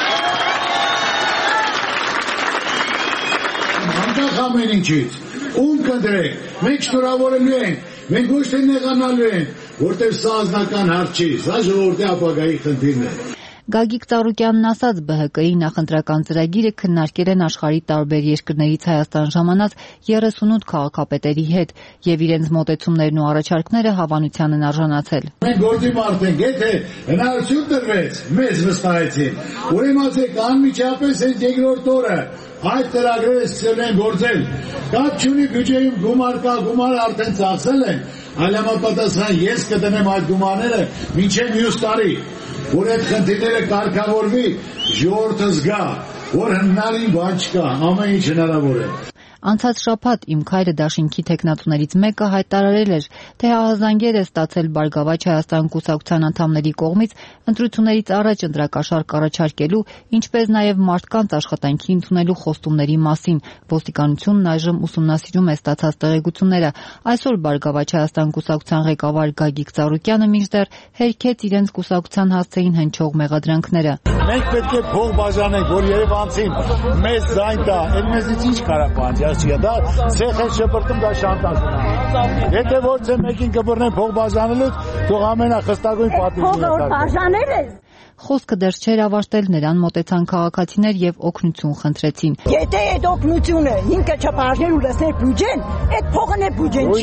Անկախ ամեն ինչից, ում կընտրեք, մենք շնորհավորելու ենք, մենք ոչ թե նեղանալու ենք, որտեղ սա անձնական հարց չի, սա ժողովրդի ապագայի խնդիրն է։ Գագիկ Ծառուկյանն ասաց, ԲՀԿ-ի նախընտրական ծրագիրը քննարկել են աշխարհի տարբեր երկրներից Հայաստան ժամանած 38 քաղաքապետերի հետ եւ իրենց մոտեցումներն ու առաջարկները հավանության են արժանացել։ Մենք գործի մարդ ենք, եթե հնարավորություն տրվեց, մեզ վստահեցին, ուրեմն ասեք անմիջապես այդ երկրորդ օրը այդ ծրագրերը սկսել են գործել։ Կապ չունի բյուջեում գումար կա, գումարը արդեն ծախսել են, այլ համապատասխան ես կդնեմ այդ գումարները մինչև մյուս տարի, որ այդ խնդիրները կարգավորվի, ժողովուրդը զգա, որ հնարին բան չկա, ամեն ինչ հնարավոր է։ Անցած շաբաթ Իմ քայլը դաշինքի թեկնածուներից մեկը հայտարարել էր, թե ահազանգեր է ստացել Բարգավաճ Հայաստան կուսակցության անդամների կողմից ընտրություններից առաջ ընտրակաշառք առաջարկելու, ինչպես նաև մարդկանց աշխատանքի ընդունելու խոստումների մասին։ Ոստիկանությունն այժմ ուսումնասիրում է ստացած տեղեկությունները։ Այսօր Բարգավաճ Հայաստան կուսակցության ղեկավար Գագիկ Ծառուկյանը մինչդեռ հերքեց իրենց կուսակցության հասցեին հնչող մեղադրանքները։ Մենք պետք է փող բաժանենք, որ Երևանցին մեզ ձայն տա, էլ մեզից ինչ կարա պահանջի, դա ցեխ է շպրտում, դա շանտաժ է։ Եթե ոչ թե մեկին կբռնեն փող բաժանելուց, թող ամենախստագույն պատիժը։ Խոսքը դեռ չէր ավարտել, նրան մոտեցան քաղաքացիներ եւ օգնություն խնդրեցին։ Եթե այդ օգնությունը ինքը չբաժներ ու լսներ բյուջեն, այդ փողն է բյուջեն չի։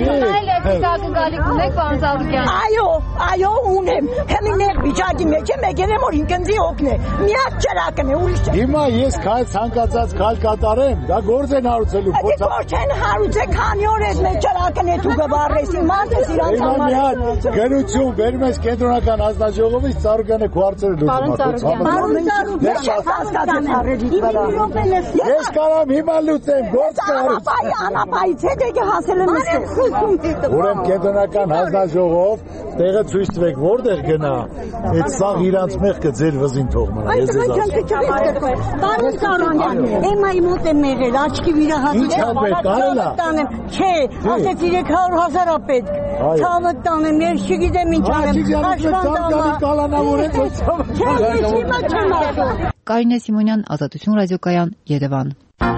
Այո, ունեմ։ Հեմիներ վիճակի մեջ եմ եկել եմ որ ինքնձի օգնե։ Միակ ճրակն է ուրիշ չէ։ Հիմա ես քայլ ցանկացած քայլ կատարեմ, դա գործ են հարուցելու փոքր։ Գործ են հարուցե քանի օր այդ մեր ճրակն է դու գվառես իմանց իրանց համար։ Գերություն բերում ես կենտրոնական հանձնաժողովից Ծառուկյանը քվարցել Ես կարամ հիմա լուծեմ, գործ կարամ։ Անապայից հետ եկե հասել եմ ստեղ։ Ուրեմն կենտրոնական հանձնաժողով տեղը ցույց տվեք, որտեղ գնա, այդ սաղ իրանց մեղքը ձեր վզին թող մնա։ Ես ես Պարոն Սարոյան, էմայի մոտ եմ եղել, աչքի վիրահատել։ Ինչ հապետ, կարել է։ Չէ, ասեց 300,000 է պետք։ Ցավը տանեմ, ես չգիտեմ ինչ անեմ։ Կարինե Սիմոնյան, Ազատություն ռադիոկայան, Երևան։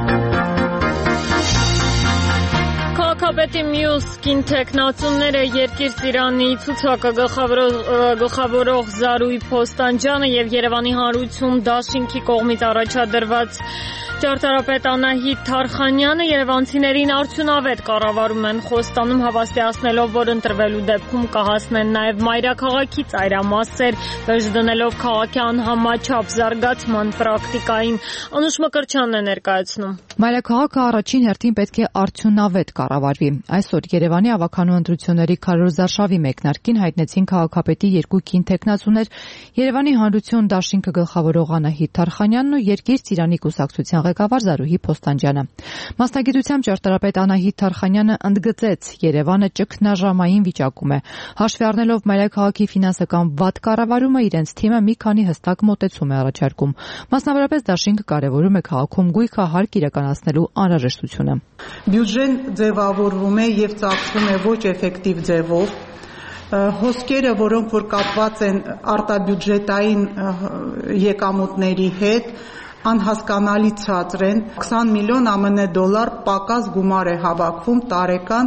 Քաղաքապետի մյուս կին թեկնածուները Երկիր Ծիրանի ցուցակը գլխավորող Զարուհի Փոստանջյանը եւ Երևանի Հանրություն դաշինքի կողմից առաջադրված ճարտարապետ Անահիտ Թարխանյանը երևանցիներին արդյունավետ կառավարում են խոստանում, հավաստիացնելով, որ ընտրվելու դեպքում կհասնեն նաև մայրաքաղաքի ծայրամասեր, վերջ դնելով քաղաքի անհամաչափ զարգացման պրակտիկային։ Անուշ Մկրտչյանն է ներկայացնում։ Մայրաքաղաքը առաջին հերթին պետք է արդյունավետ կառավարվի։ Այսօր Երևանի ավականու ընտրությունների քարոզարշավի մեկնարկին հայտնեցին քաղաքապետի երկու կին թեկնածուներ Երևանի Հանրություն դաշինքը գլխավորող Անահիտ Թարխանյանն ու Երկիր Ծիրանի կուսակցության ղեկավար Զարուհի Փոստանջյանը։ Մասնագիտությամբ ճարտարապետ Անահիտ Թարխանյանը ընդգծեց, Երևանը ճգնաժամային վիճակում է։ Հաշվի առնելով մայրաքաղաքի ֆինանսական վատ կառավարումը, իրենց թիմը մի քանի հստակ մոտեցում է առաջարկում։ Մասնավորապես դաշինքը կարևորում է քաղաքում գույքահարկ իրականացնելու անհրաժեշտությունը։ Բյուջեն ձևավորվում է եւ ծախսվում է ոչ էֆեկտիվ ձևով։ Հոսքերը, որոնք որ կապված են արտաբյուջետային եկամուտների հետ, անհասկանալի ցածր են, 20 միլիոն ԱՄՆ դոլար պակաս գումար է հավաքվում տարեկան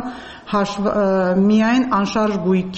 միայն անշարժ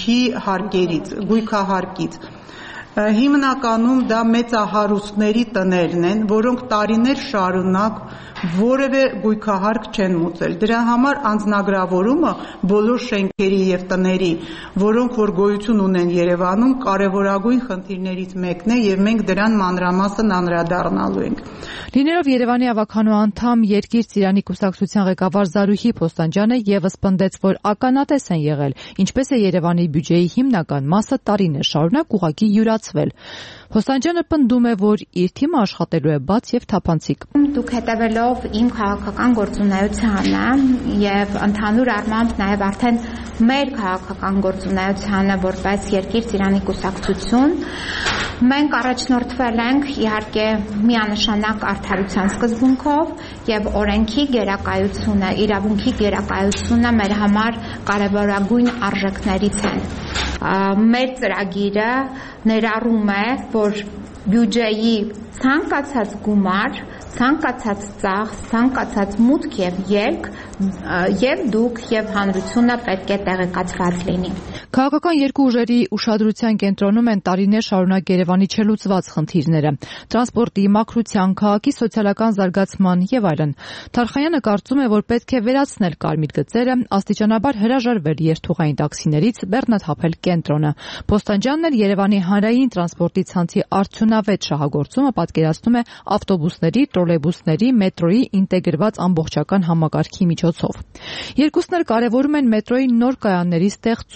գույքահարկից։ Հիմնականում դա մեծահարուստների տներն են, որոնք տարիներ շարունակ որևէ գույքահարկ չեն մուծել։ Դրա համար անձնագրավորումը բոլոր շենքերի եւ տների, որոնք որ գոյություն ունեն Երևանում, կարևորագույն խնդիրներից մեկն է եւ մենք դրան մանրամասն անդրադառնալու ենք։ Լինելով Երևանի ավականու անդամ Երկիր Ծիրանի կուսակցության ղեկավար Զարուհի Փոստանջյանը եւս պնդեց, որ ականատես են եղել, ինչպես է Երևանի բյուջեի հիմնական մասը տարիներ շարունակ ուղղակի յուրացվել։ Փոստանջյանը պնդում է, որ իր թիմը աշխատելու է բաց եւ թափանցիկ։ Դուք հետևելով իմ քաղաքական գործունեությանը եւ ընդհանուր առմամբ նաեւ արդեն մեր քաղաքական գործունեությանը որպես Երկիր Ծիրանի կուսակցություն մենք առաջնորդվել ենք իհարկե միանշանակ արդարության սկզբունքով եւ օրենքի գերակայությունը, իրավունքի գերակայությունը մեր համար կարևորագույն արժեքներից են։ Մեր ծրագիրը ներառում է, որ բյուջեի ցանկացած գումար, ցանկացած ծախս, ցանկացած մուտք եւ ելք եւ դուք եւ հանրությունը պետք է տեղեկացված լինի։ Քաղաքական երկու ուժերի ուշադրության կենտրոնում են տարիներ շարունակ Երևանի չլուծված խնդիրները՝ տրանսպորտի, մաքրության, քաղաքի սոցիալական զարգացման եւ այլն։ Թարխանյանը կարծում է, որ պետք է վերացնել կարմիր գծերը, աստիճանաբար հրաժարվել երթուղային տաքսիներից, բեռնաթափել կենտրոնը։ Փոստանջյանն էլ Երևանի հանրային տրանսպորտի ցանցի արդյունավետ շահագործումը պատկերացնում է ավտոբուսների, տրոլեյբուսների, մետրոյի ինտեգրված ամբողջական համակարգի միջոցով։ Երկուսն էլ կարևորում են մետրոյի նոր կայանների ստեղծումը։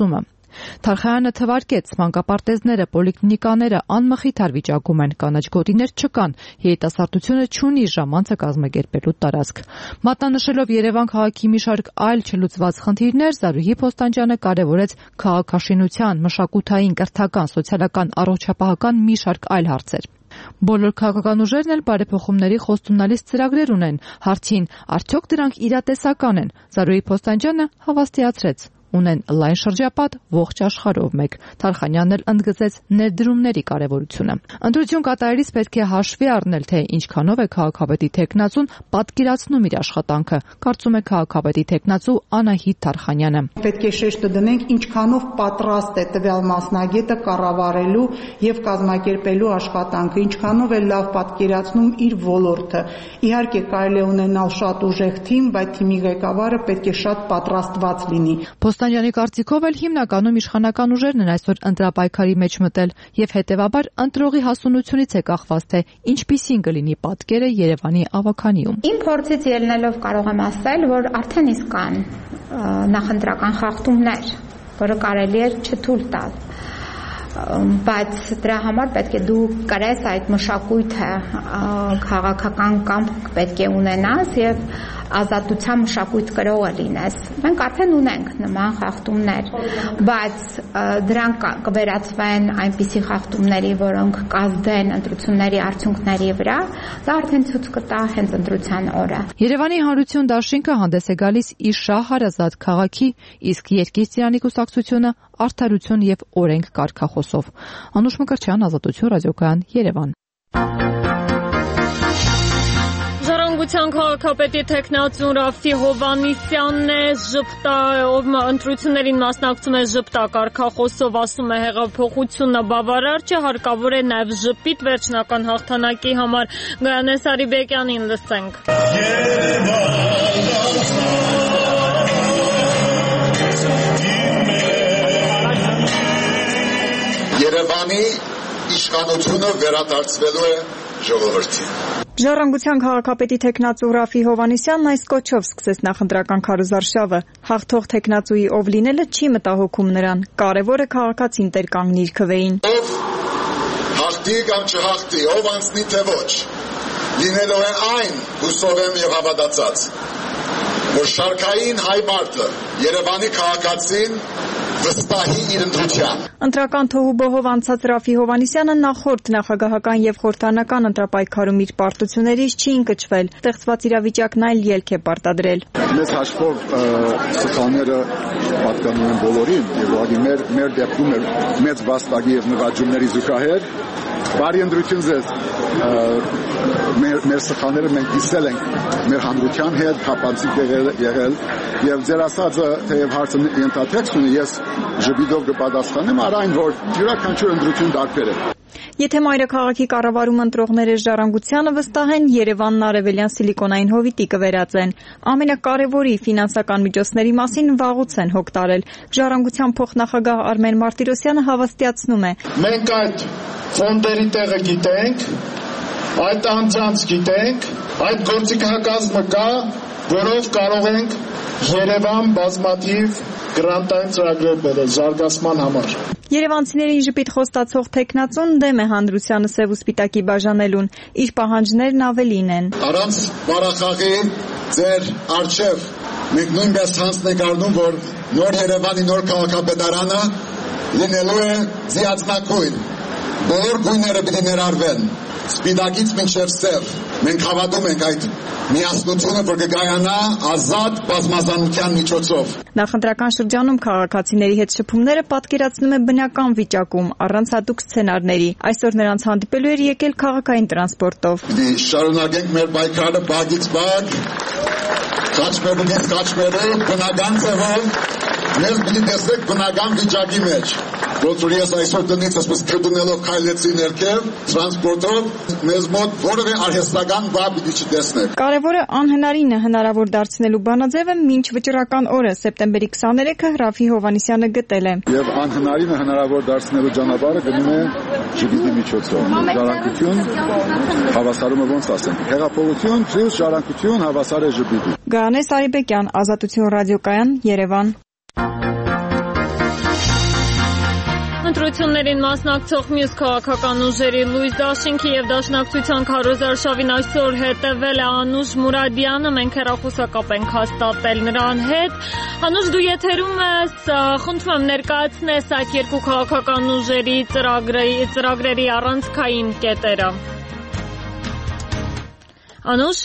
Թարխայանը թվարկեց, մանկապարտեզները, պոլիկլինիկաները անմխիթար վիճակում են, կանաչ գոտիներ չկան, երիտասարդությունը չունի ժամանցը կազմակերպելու տարածք։ Մատնանշելով Երևան քաղաքի մի շարք այլ չլուծված խնդիրներ, Զարուհի Փոստանջյանը կարևորեց քաղաքաշինության, մշակութային, կրթական, սոցիալական, առողջապահական մի շարք այլ հարցեր։ Բոլոր քաղաքական ուժերն էլ բարեփոխումների խոստումնալից ծրագրեր ունեն։ Հարցին, արդյոք դրանք իրատեսական են, Զարուհի Փոստանջյանը հավաստիացրեց. ունեն լայն շրջապատ ողջ աշխարհով մեկ։ Թարխանյանն էլ ընդգծեց ներդրումների կարևորությունը։ Ընտրություն կատարելիս պետք է հաշվի առնել, թե ինչքանով է քաղաքապետի տեխնացուն պատկերացնում իր աշխատանքը, կարծում է քաղաքապետի տեխնացու Անահիտ Թարխանյանը։ Պետք է շեշտը դնենք, ինչքանով պատրաստ է տվյալ մասնագետը կառավարելու եւ կազմակերպելու աշխատանքը, ինչքանով է լավ պատկերացնում իր ոլորտը։ Իհարկե կարելի է ունենալ շատ ուժեղ թիմ, բայց թիմի ղեկավարը պետք է շատ պատրաստված լինի։ Փոստանջյանի կարծիքով էլ հիմնականում իշխանական ուժերն են այսօր ընտրապայքարի մեջ մտել եւ հետեւաբար ընտրողի հասունությունից է կախված, թե ինչպիսին կլինի պատկերը Երևանի ավականիում։ Իմ փորձից ելնելով կարող եմ ասել, որ արդեն իսկ կան նախընտրական խախտումներ, որը կարելի է չթույլ տալ։ Բայց դրա համար պետք է դու կրես այդ մշակույթը, քաղաքական կամք պետք է ունենաս եւ ազատության մշակույթ կրողը լինես։ Մենք արդեն ունենք նման խախտումներ, բայց դրանք կվերածվեն այնպիսի խախտումների, որոնք կազդեն ընտրությունների արդյունքների վրա, դա արդեն ցույց կտա հենց ընտրության օրը։ Երևանի հանրություն դաշինքը հանդես է գալիս իր շահ հարազատ քաղաքի, իսկ Երկիր ծիրանի կուսակցությունը արդարություն եւ օրենք կարգախոսով։ Անուշ Մկրտչյան, Ազատություն, ռադիոկայան, Երևան։ Ժառանգության քաղաքապետի տեխնացուն Ռաֆի Հովհաննիսյանն է, ով ընտրություններին մասնակցում է ժպտա կարգախոսով, ասում է հեղափոխությունը բավարար չէ, հարկավոր է նաև ժպիտ վերջնական հաղթանակի համար։ Գայանե Սարիբեկյանին լսենք։ Երևանի իշխանությունը վերադարձվելու է ժողովրդին։ Ժառանգության քաղաքապետի տեխնացու Ռաֆի Հովհաննիսյանն այս կոչով սկսեց նախընտրական քարոզարշավը։ Հաղթող տեխնացուի ով լինելը չի մտահոգում նրան, կարևորը քաղաքացին տեր կանգնի իր քվեին։ Ով հաղթի կամ չհաղթի, ով անցնի թե ոչ, լինելու է այն, հուսով եմ եւ հավատացած, որ շարքային հայ մարդը, Երևանի քաղաքացին վստահի իր ընտրության։ Ընտրական թոհուբոհով անցած Ռաֆի Հովհաննիսյանը նախորդ նախագահական եւ խորհրդանական ընտրապայքարում իր պարտություններից չի ընկճվել։ Ստեղծված իրավիճակն այլ ելք է պարտադրել։ Մեծ հաշվով սխալները պատկանում են բոլորին եւ ուղղակի մեր դեպքում մեծ վաստակի եւ նվաճումների զուգահեռ բարի ընտրություն ձեզ։ Մեր սխալները մենք դիսել ենք մեր հանրության հետ, հապանցիկ եղել եւ ձեր ասածը թեև հարցը ենթատեքստ ունի, ես ժպիտով կպատասխանեմ այն, որ յուրաքանչյուր ընտրություն տարբեր է։ Եթե մայրաքաղաքի կառավարում ընտրողները Ժառանգությանը վստահ են, Երևանն արևելյան սիլիկոնային հովիտի կվերածեն։ Ամենակարևորի ֆինանսական միջոցների մասին վաղուց են հոգ տարել։ Ժառանգության փոխնախագահ Արմեն Մարտիրոսյանը հավաստիացնում է. Մենք այդ ֆոնդերի տեղը գիտենք, այդ անձանց գիտենք, այդ գործիքակազմը կա, որով կարող ենք Երևան բազմաթիվ գրանտային ծրագրեր բերել զարգացման համար։ Երևանցիներին ժպիտ խոստացող տեխնացուն դեմ է հանրությանը սև ու սպիտակի բաժանելուն, իր պահանջներն ավելին են։ Առանց բարախաղի ձեր արչև մենք նույնպես հանձնենք առնում, որ նոր Երևանի նոր քաղաքապետարանը լինելու է ձիածնակույն։ Բոլոր գույները պիտի ներառվեն, սպիտակից մինչև սև։ Մենք հավատում ենք այդ միասնությունը, որ կկայանա ազատ բազմազանության միջոցով։ Նախընտրական շրջանում քաղաքացիների հետ շփումները պատկերացնում է բնական վիճակում, առանց հատուկ սցենարների։ Այսօր նրանց հանդիպելու էր եկել քաղաքային տրանսպորտով։ Շարունակենք մեր պայքարը բաղից բաղ, խաչմերուկից խաչմերուկ, բնական ձևով, մեզ պիտի տեսնեք բնական վիճակի մեջ։ Որ ես այսօր տնից ասպես կդնելով քայլեցի ներքև, տրանսպորտով, մեզ մոտ որևէ արհեստական բան պիտի չտեսնեք։ Կարևորը անհնարինը հնարավոր դարձնելու բանաձևը մինչ վճռական օրը սեպտեմբերի 23-ը Ռաֆի Հովհաննիսյանը գտել է։ Եվ անհնարինը հնարավոր դարձնելու ճանապարհը գնում է ժպիտի միջոցով։ Ժառանգություն, հավասարումը ոնց ասենք։ Հեղափոխություն plus ժառանգություն հավասար է ժպիտի։ Գայանե Սարիբեկյան, Ազատություն ռադիոկայան, Երևան։ Ընտրություններին մասնակցող մյուս քաղաքական ուժերի Լույս Դաշինքի եւ Դաշնակցության Քարոզ Արշավին այսօր հետևել է Անուշ Մուրադյանը, մենք հեռախոսակապ ենք հաստատել նրան հետ։ Անուշ, դու եթերում ես, խնդրում եմ ներկայացնես այդ երկու քաղաքական ուժերի ծրագրերի առանցքային կետերը։ Անուշ։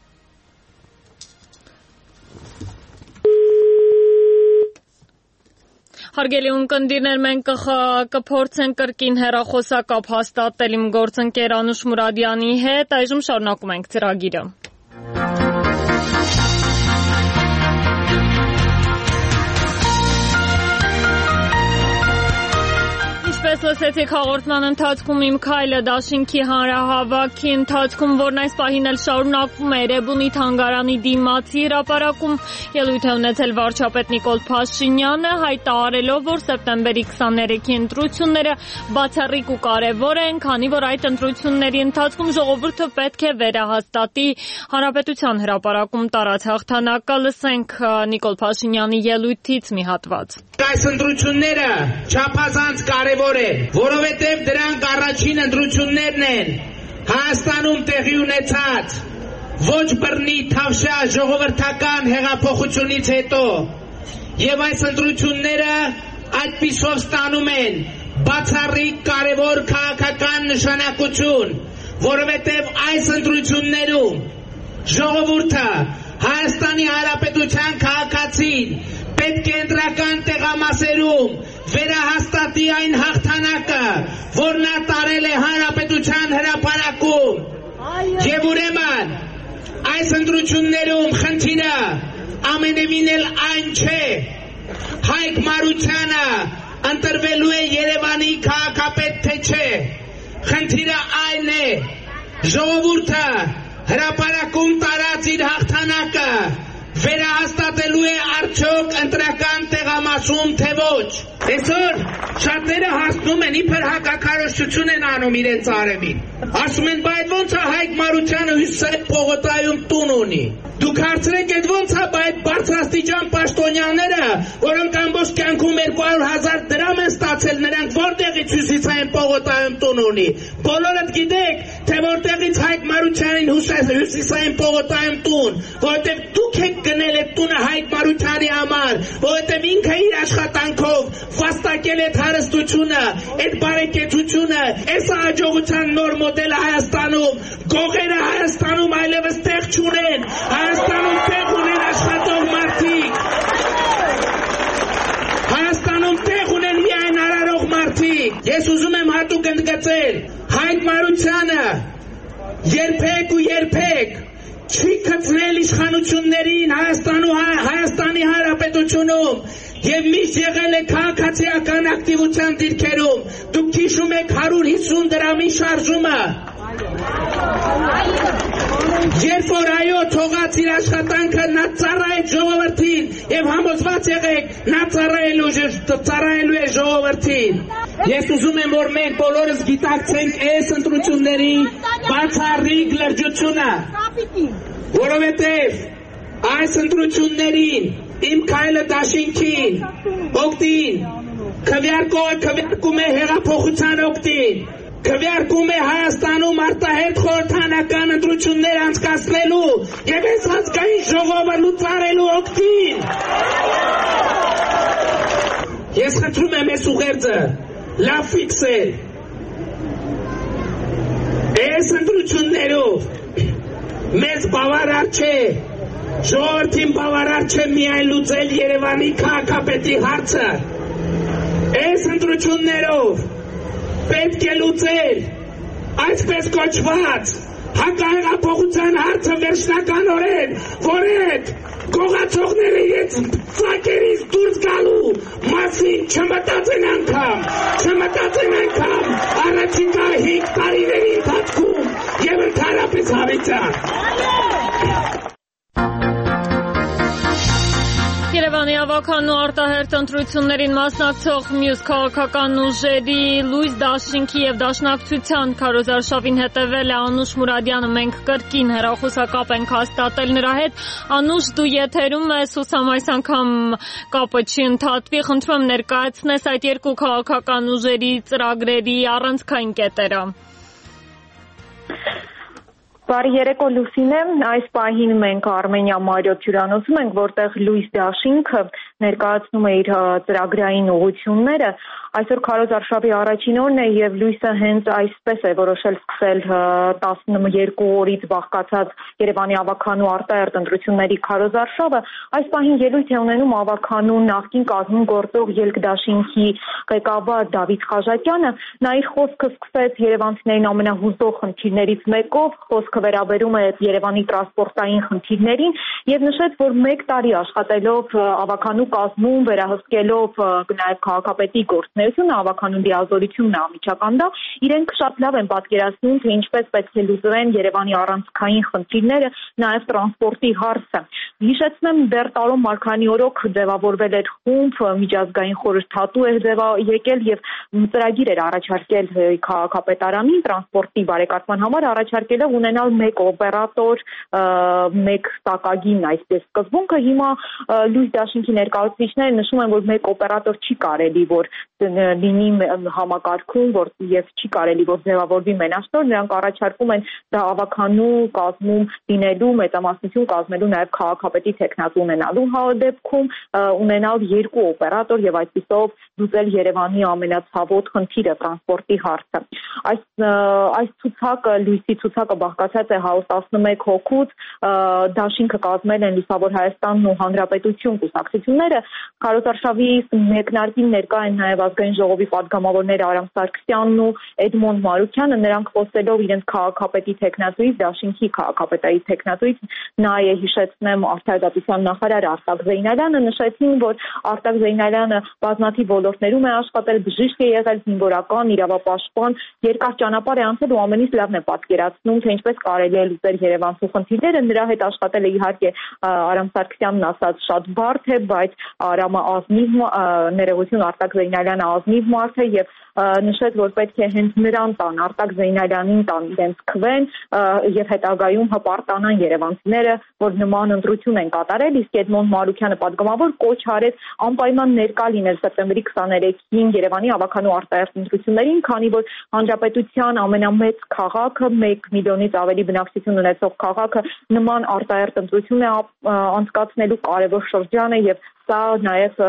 Հարգելի ունկնդիրներ, մենք կփորձենք կրկին հեռախոսակապ հաստատել իմ գործընկեր Անուշ Մուրադյանի հետ, այժմ շարունակում ենք ծրագիրը։ Ինչպես լսեցիք հաղորդման ընթացքում իմ քայլը Դաշինքի հանրահավաքի ընթացքում, որն այս պահին էլ շարունակվում է Էրեբունի թանգարանի դիմացի հրապարակում, ելույթ է ունեցել վարչապետ Նիկոլ Փաշինյանը, հայտարարելով, որ սեպտեմբերի 23-ի ընտրությունները բացառիկ ու կարևոր են, քանի որ այդ ընտրությունների ընթացքում ժողովուրդը պետք է վերահաստատի հանրապետության հրապարակում տարած հաղթանակը։ Լսենք Նիկոլ Փաշինյանի ելույթից մի հատված։ Այս ընտրությունները չափազանց կարևոր են, որովհետև դրանք առաջին ընտրություններն են Հայաստանում տեղի ունեցած ոչ բռնի թավշյա ժողովրդական հեղափոխությունից հետո, եւ այս ընտրությունները այդպիսով ստանում են բացառիկ կարևոր քաղաքական նշանակություն, որովհետև այս ընտրություններում ժողովուրդը Հայաստանի Հանրապետության քաղաքացին պետք է ընտրական տեղամասերում վերահաստատի այն հաղթանակը, որ նա տարել է Հանրապետության հրապարակում։ Եվ ուրեմն այս ընտրություններում խնդիրը ամենևին էլ այն չէ, Հայկ Մարությանը ընտրվելու է Երևանի քաղաքապետ թե չէ, խնդիրը այն է, ժողովուրդը հրապարակում տարած իր հաղթանակը վերահաստատելու է արդյոք ընտրական տեղամասում թե ոչ։ Այսօր շատերը հասնում են իբր հակակարողություն են անում իրենց արևին։ Ասում են, բայց ոնց է Հայկ Մարությանը Հյուսիսային պողոտայում տուն ունի։ Դուք հարցրեք, այդ ոնց է այդ բարձրաստիճան պաշտոնյաները, որոնք ամբողջ կյանքում 200,000 դրամ են ստացել, նրանք որտեղից Հյուսիսային պողոտայում տուն ունի։ Բոլորդ գիտեք, թե որտեղից Հայկ Մարությանին Հյուսիսային պողոտայում տուն, որովհետև դուք եք գնել այդ տունը Հայկ Մարությանի համար, որովհետև ինքը իր աշխատանքով վաստակել այդ հարստությունը, այդ բարեկեցությունը, այս հաջողության նոր մոդելը Հայաստանում, գողերը Հայաստանում այլևս տեղ չունեն, Հայաստանում տեղ ունեն աշխատող մարդիկ, Հայաստանում տեղ ունեն միայն արարող մարդիկ։ Ես ուզում եմ հատուկ ընդգծել, Հայկ Մարությանը երբեք ու երբեք չի գցնել իշխանություններին Հայաստանի Հանրապետությունում եւ միշտ եղել է քաղաքացիական ակտիվության դիրքերում։ Դուք հիշում եք 150 դրամի շարժումը։ Երբ որ այո թողած իր աշխատանքը նա ծառայեց ժողովրդին եւ համոզված եղեք նա ծառայելու է ժողովրդին։ Ես ուզում եմ որ մենք բոլորս գիտակցենք այս ընտրությունների բացառիկ լրջությունը, որովհետեւ այս ընտրություններին իմ քայլը Դաշինքին օգտին քվեարկում է հեղափոխության օգտին, քվեարկում է Հայաստանում արտահերթ խորհրդանական ընտրություններ անցկացնելու եւ այս ազգային ժողովը լուծարելու օգտին։ Ես խնդրում եմ այս ուղերձը լավ ֆիքսել։ Այս ընտրություններով մեզ բավարար չէ, ժողովրդին բավարար չէ միայն լուծել Երևանի քաղաքապետի հարցը։ Այս ընտրություններով պետք է լուծել այսպես կոչված հակահեղափոխության հարցը վերջնականորեն, որ այդ գողացողները իրենց ծակերից դուրս գալու մասին չմտածեն անգամ առաջիկա 5 տարիների ընթացքում եւ ընդհանրապես հավիտյան։ Երևանի ավականու արտահերթ ընտրություններին մասնակցող մյուս քաղաքական ուժերի Լույս Դաշինքի եւ Դաշնակցության քարոզարշավին հետևել է Անուշ Մուրադյանը։ Մենք կրկին հեռախոսակապ ենք հաստատել նրա հետ։ Անուշ, դու եթերում ես, հուսամ այս անգամ կապը չի ընդհատվի։ Խնդրում եմ ներկայացնես այդ երկու քաղաքական ուժերի ծրագրերի առանցքային կետերը։ Բարի երեկո Լուսինե, այս պահին մենք Արմենիա Մարիոթ հյուրանոցում ենք, որտեղ Լույս Դաշինքը ներկայացնում է իր ծրագրային ուղղությունները։ Այսօր քարոզարշավի առաջին օրն է եւ Լույսը հենց այսպես է որոշել սկսել 12 օրից բաղկացած Երևանի ավականու արտահերթ ընտրությունների քարոզարշավը։ Այս պահին ելույթ է ունենում ավականու նախկին կազմում գործող Ելք Դաշինքի ղեկավար Դավիթ Խաժատյանը։ Նա իր խոսքը սկսեց երևանցիներին ամենահուզող խնդիրներից մեկով, խոսքը վերաբերում է Երևանի տրանսպորտային խնդիրներին եւ նշեց, որ 1 տարի աշխատելով ավականու կազմում, վերահսկելով նաեւ քաղաքապետի գործունեությունը, ավականու դիազորությունն է անմիջական դա, իրենք շատ լավ են պատկերացնում, թե ինչպես պետք է լուծվեն Երևանի առանցքային խնդիրները, նաեւ տրանսպորտի հարցը։ Հիշեցնեմ, դեռ Տարոն Մարգարյանի օրոք ձևավորվել էր խումբ, միջազգային խորհրդատու էր եկել եւ ծրագիր էր առաջարկել քաղաքապետարանին տրանսպորտի բարեկարգման համար, առաջարկելով ունենալ 1 օպերատոր, 1 սակագին, այսպես սկզբունքը։ Հիմա Լույս Դաշինքի ներկայացուցիչները նշում են, որ 1 օպերատոր չի կարելի, որ լինի համակարգում, որ եւ չի կարելի, որ ձևավորվի մենաշնոր, նրանք առաջարկում են դա ավականու կազմում լինելու, մեծամասնություն կազմելու նաեւ քաղաքապետի տեխնատու ունենալու դեպքում ունենալ 2 օպերատոր եւ այսպիսով լուծել Երևանի ամենացավոտ խնդիրը տրանսպորտի հարցը։ Այս ցուցակը, Լույսի ցուցակը բաղկացած է 11 հոգուց, Դաշինքը կազմել են Լուսավոր Հայաստանն ու Հանրապետություն կուսակցությունները, քարոզարշավի մեկնարկին ներկա են նաեւ ազգային ժողովի պատգամավորներ Արամ Սարգսյանն ու Էդմոնդ Մարուկյանը, նրանք խոսելով իրենց քաղաքապետի տեխնատուից, Դաշինքի քաղաքապետայի տեխնատուից, նա է հիշեցնեմ արտահայտության նախարար Արտակ Զեյնալյանը, նշեցին, որ Արտակ Զեյնալյանը բազմաթիվ ոլորտներում է աշխատել, բժիշկ է եղել, զինվորական, իրավապաշտպան, երկար ճանապարհ է անցել ու ամենից լավն է պատկերացնում, թե ինչպես կարելի է լուծել երևանցու խնդիրները։ Նրա հետ աշխատել է իհարկե Արամ Սարգսյանն ասած շատ բարդ է, բայց Արամը ազնիվ, ներողություն, Արտակ Զեյնալյանը ազնիվ մարդ է եւ նշեց, որ պետք է հենց նրան տան, Արտակ Զեյնալյանին տան իրենց քվեն եւ հետագայում հպարտանան երևանցիները, որ նման ընտրություն են կատարել, իսկ Էդմոնդ Մարուկյանը պատգամավոր կոչ արեց անպայման ներկա լինել սեպտեմբերի 23-ին Երևանի ավականու արտահերթ ընտրություններին, քանի որ հանրապետության ամենամեծ քաղաքը, 1 միլիոնից ավելի բնակչություն ունեցող քաղաքը նման արտահերթ ընտրություն է անցկացնելու կարևոր շրջան է եւ սա նաև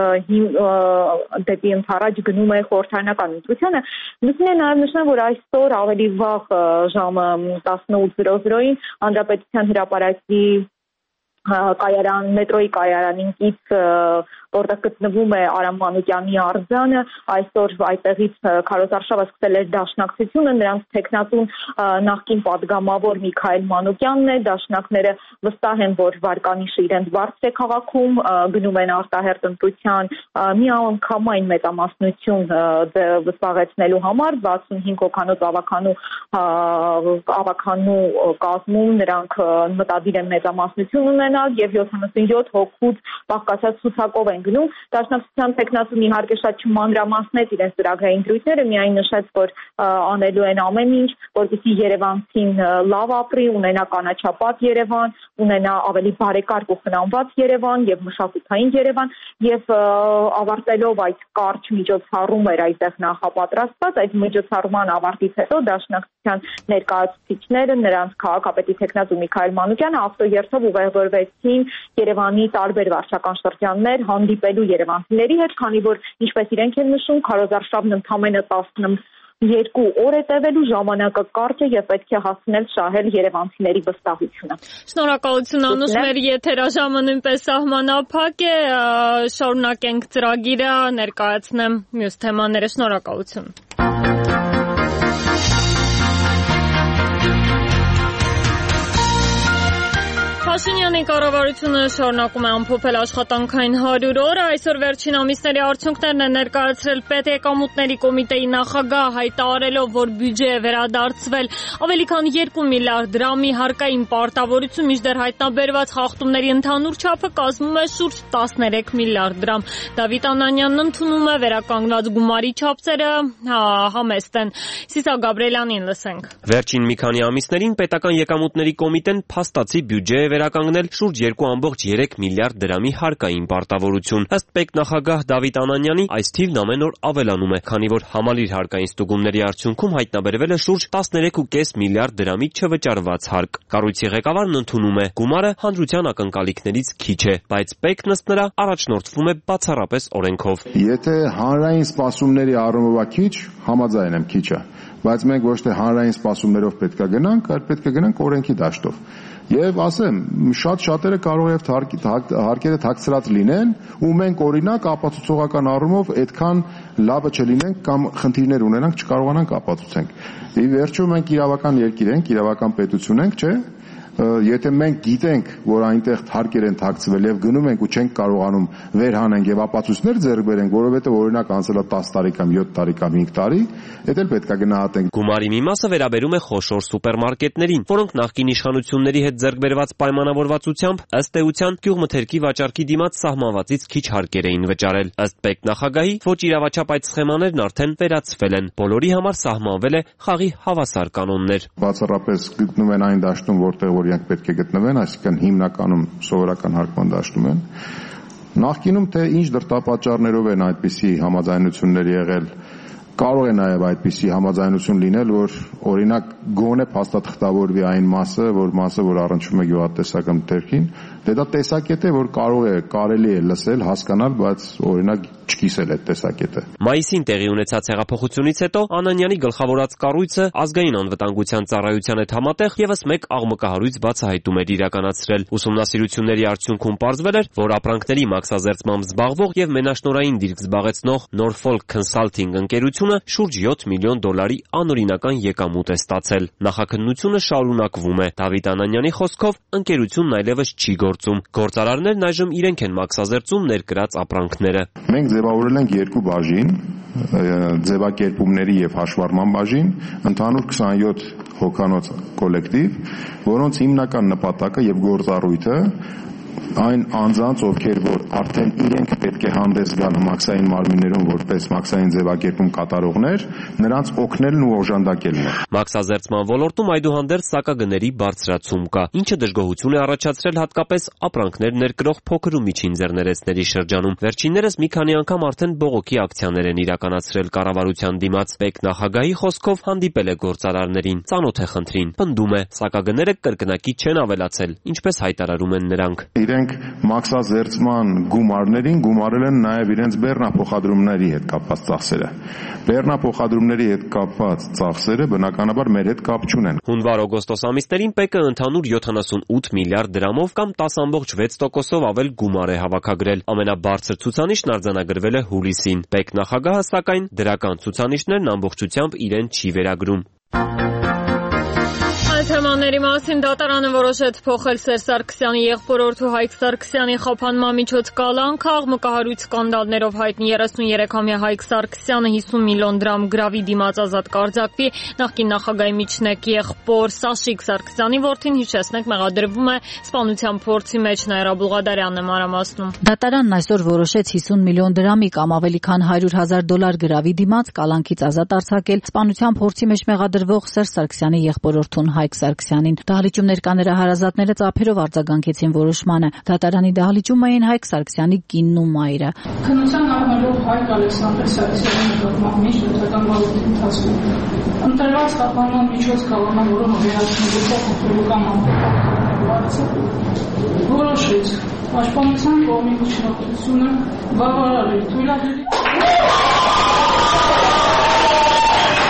դեպի ընդառաջ գնում է խորհրդարանական ընտրությանը։ Նույնիսկ նաև նշեմ, որ այսօր ավելի վաղ ժամը 18:00-ին Հանրապետության հրապարակի կայարան, մետրոյի կայարանին կից որտեղ գտնվում է Արամ Մանուկյանի արձանը, այսօր այդտեղից քարոզարշավը սկսել էր Դաշնակցությունը, նրանց տեխնատուն նախկին պատգամավոր Միքայել Մանուկյանն է, դաշնակները վստահ են, որ վարկանիշը իրենց բարձր է քաղաքում, գնում են արտահերթ ընտրության միանգամայն մեծամասնություն վստահեցնելու համար, 65 հոգանոց ավականու կազմում նրանք մտադիր են մեծամասնություն ունենալ եւ 77 հոգուց բաղկացած ցուցակով են գնում։ Դաշնակցության տեխնատուն իհարկե շատ չմանրամասնեց իրենց ծրագրային դրույթները, միայն նշեց, որ անելու են ամեն ինչ, որպեսզի երևանցին լավ ապրի, ունենա կանաչապատ Երևան, ունենա ավելի բարեկարգ ու խնամված Երևան եւ մշակութային Երևան եւ ավարտելով այդ կարճ միջոցառում էր այդտեղ նախապատրաստված, այդ միջոցառման ավարտից հետո Դաշնակցության ներկայացուցիչները, նրանց քաղաքապետի տեխնատու Միքայել Մանուկյանը ավտոերթով ուղևորվեցին Երևանի տարբեր վարչական շրջաններ հանդիպելու երևանցիների հետ, քանի որ ինչպես իրենք են նշում, քարոզարշավն ընդամենը 12 օր է տևելու, ժամանակը կարճ է եւ պետք է հասնել շահել երևանցիների վստահությունը։ Շնորհակալություն Անուշ, մեր եթերաժամը նույնպես սահմանափակ է, շարունակենք ծրագիրը, ներկայացնեմ մյուս թեմաները, շնորհակալություն։ Փաշինյանի կառավարությունը շարունակում է ամփոփել աշխատանքային 100 օրը։ Այսօր վերջին ամիսների արդյունքներն է ներկայացրել պետեկամուտների կոմիտեի նախագահ, հայտարարելով, որ բյուջե է վերադարձվել ավելի քան 2 միլիարդ դրամի հարկային պարտավորություն, մինչդեռ հայտնաբերված խախտումների ընդհանուր չափը կազմում է շուրջ 13 միլիարդ դրամ։ Դավիթ Անանյանն ընդունում է վերականգնված գումարի չափսերը համեստ են։ Սիսա Գաբրելյանին լսենք։ Վերջին մի քանի ամիսներին պետական եկամուտների կոմիտեն փաստացի բյուջե է վերականգնել շուրջ 2.3 միլիարդ դրամի հարկային պարտավորություն։ Ըստ պետնախագահ Դավիթ Անանյանի, այս թիվն ամեն օր ավելանում է, քանի որ համալիր հարկային ստուգումների արդյունքում հայտնաբերվել է շուրջ 13.5 միլիարդ դրամի չվճարված հարկ։ Կառույցի ղեկավարն ընդունում է, գումարը հանրության ակնկալիքներից քիչ է, բայց պետքն ըստ նրա առաջնորդվում է բացառապես օրենքով։ Եթե հանրային սպասումների առումով քիչ, համաձայն եմ քիչ է, բայց մենք ոչ թե հանրային սպասումներով պետք է գնանք, այլ պետք է գնանք օրենքի դաշտով։ Եվ ասեմ, շատերը կարող է հարկերը թաքցրած լինեն, ու մենք օրինակ ապացուցողական առումով այդքան լավը չլինենք կամ խնդիրներ ունենանք, չկարողանանք ապացուցենք։ Ի վերջո մենք իրավական երկիր ենք, իրավական պետություն ենք, չէ՞։ Եթե մենք գիտենք, որ այնտեղ հարկեր են թաքցվել եւ գնում ենք ու չենք կարողանում վերհանենք եւ ապացույցներ ձեռք բերենք, որովհետեւ օրինակ անցել է 10 տարի կամ 7 տարի կամ 5 տարի, դա էլ պետք է գնահատենք։ Գումարի մի մասը վերաբերում է խոշոր սուպերմարկետներին, որոնք նախկին իշխանությունների հետ ձեռք բերված պայմանավորվածությամբ ըստ էության գյուղմթերքի վաճառքի դիմաց սահմանվածից քիչ հարկեր էին վճարել։ Ըստ պետնախագահի, ոչ իրավաչափ այդ սխեմաներն արդեն վերացվել են։ Բոլորի համար սահմանվել է խաղի հավասար կանոններ։ Բացառապես գտնում են այն դաշտում, որտեղ որոնք պետք է գտնվեն, այսինքն հիմնականում սովորական հարկման դաշտում են։ Նախկինում թե ինչ դրդապատճառներով են այդպիսի համաձայնություններ եղել, կարող է նաև այդպիսի համաձայնություն լինել, որ օրինակ գոնե փաստաթղթավորվի այն մասը, որ առնչվում է գյուղատնտեսական մթերքին, դա տեսակետ է, որ կարելի է լսել, հասկանալ, բայց օրինակ չկիսել այդ տեսակետը։ Մայիսին տեղի ունեցած հեղափոխությունից հետո Անանյանի գլխավորած կառույցը ազգային անվտանգության ծառայության հետ համատեղ եւս մեկ աղմկահարույց բացահայտում էր իրականացրել։ Ուսումնասիրությունների արդյունքում պարզվել էր, որ ապրանքների մաքսազերծմամբ զբաղվող եւ մենաշնորհային դիրք զբաղեցնող Norfolk Consulting ընկերությունը շուրջ 7 միլիոն դոլարի անօրինական եկամուտ է ստացել։ Նախաքննությունը շարունակվում է։ Դավիթ Անանյանի խոսքով ընկերությունն այլևս չի գործում։ Գործարարներն այժմ իրենք են մաքսազերծում ներկրած ապրանքները։ Մենք ձևավորել ենք երկու բաժին, ձևակերպումների եւ հաշվառման բաժին, ընդհանուր 27 հոգանոց կոլեկտիվ, որոնց հիմնական նպատակը եւ գործառույթը այն անձանց, ովքեր որ արդեն իրենք պետք է հանդես գան մաքսային մարմիններում որպես մաքսային ձևակերպում կատարողներ, նրանց օգնելն ու օժանդակելն է։ Մաքսազերծման ոլորտում այդուհանդերձ սակագների բարձրացում կա, ինչը դժգոհություն է առաջացրել հատկապես ապրանքներ ներկրող փոքր ու միջին ձեռներեցների շրջանում։ Վերջիններս մի քանի անգամ արդեն բողոքի ակցիաներ են իրականացրել կառավարության դիմաց։ Պետնախագահի խոսքով հանդիպել է գործարարներին, ծանոթ է խնդրին, պնդում է, սակագները կրկնակի չեն ավելացել, ինչպես հայտարարում են նրանք։ Իրենք մաքսազերծման գումարներին գումարել են նաև իրենց բեռնափոխադրումների հետ կապված ծախսերը։ Բեռնափոխադրումների հետ կապված ծախսերը բնականաբար մեր հետ կապ չունեն։ Հունվար-օգոստոս ամիսներին ՊԿ ընդհանուր 78 միլիարդ դրամով կամ 10.6%-ով ավել գումար է հավաքագրել։ Ամենաբարձր ցուցանիշն արձանագրվել է հուլիսին։ ՊԿ նախագահը սակայն դրական ցուցանիշներն ամբողջությամբ իրեն չի վերագրում։ Թեմաների մասին դատարանը որոշեց փոխել Սերժ Սարգսյանի եղբորորդու Հայկ Սարգսյանի խափանման միջոց կալանքը։ Աղմկահարույց սկանդալներով հայտնի 33-ամյա Հայկ Սարգսյանը 50 միլիոն դրամ գրավի դիմաց ազատ կարձակվի։ Նախկին նախագահի միջնեկ եղբոր Սաշիկ Սարգսյանի որդին, հիշեցնենք, մեղադրվում է սպանության փորձի մեջ։ Նաիրա Բուլղադարյանն է մանրամասնում։ Դատարանն այսօր որոշեց 50 միլիոն դրամի կամ ավելի քան $100,000 գրավի դիմաց կալանքից ազատ արձակել սպանության փորձի մեջ մեղադրվող Սերժ Սարգսյանի եղբորորդուն Հայկ Սարգսյանին։ Դահլիճում ներկաները հարազատները ծափերով արձագանքեցին որոշմանը։ Դատարանի դահլիճում էին Հայկ Սարգսյանի կինն ու մայրը։ Քննության առնելով Հայկ Ալեքսանդր Սարգսյանի նկատմամբ միջնորդական վարույթի ընթացքում ընտրված խափանման միջոց կալանան, որը վերացնելու փոխելու կամ անփոխելու որոշեց պաշտպանության կողմի միջնորդությունը բավարարել թույլատրելի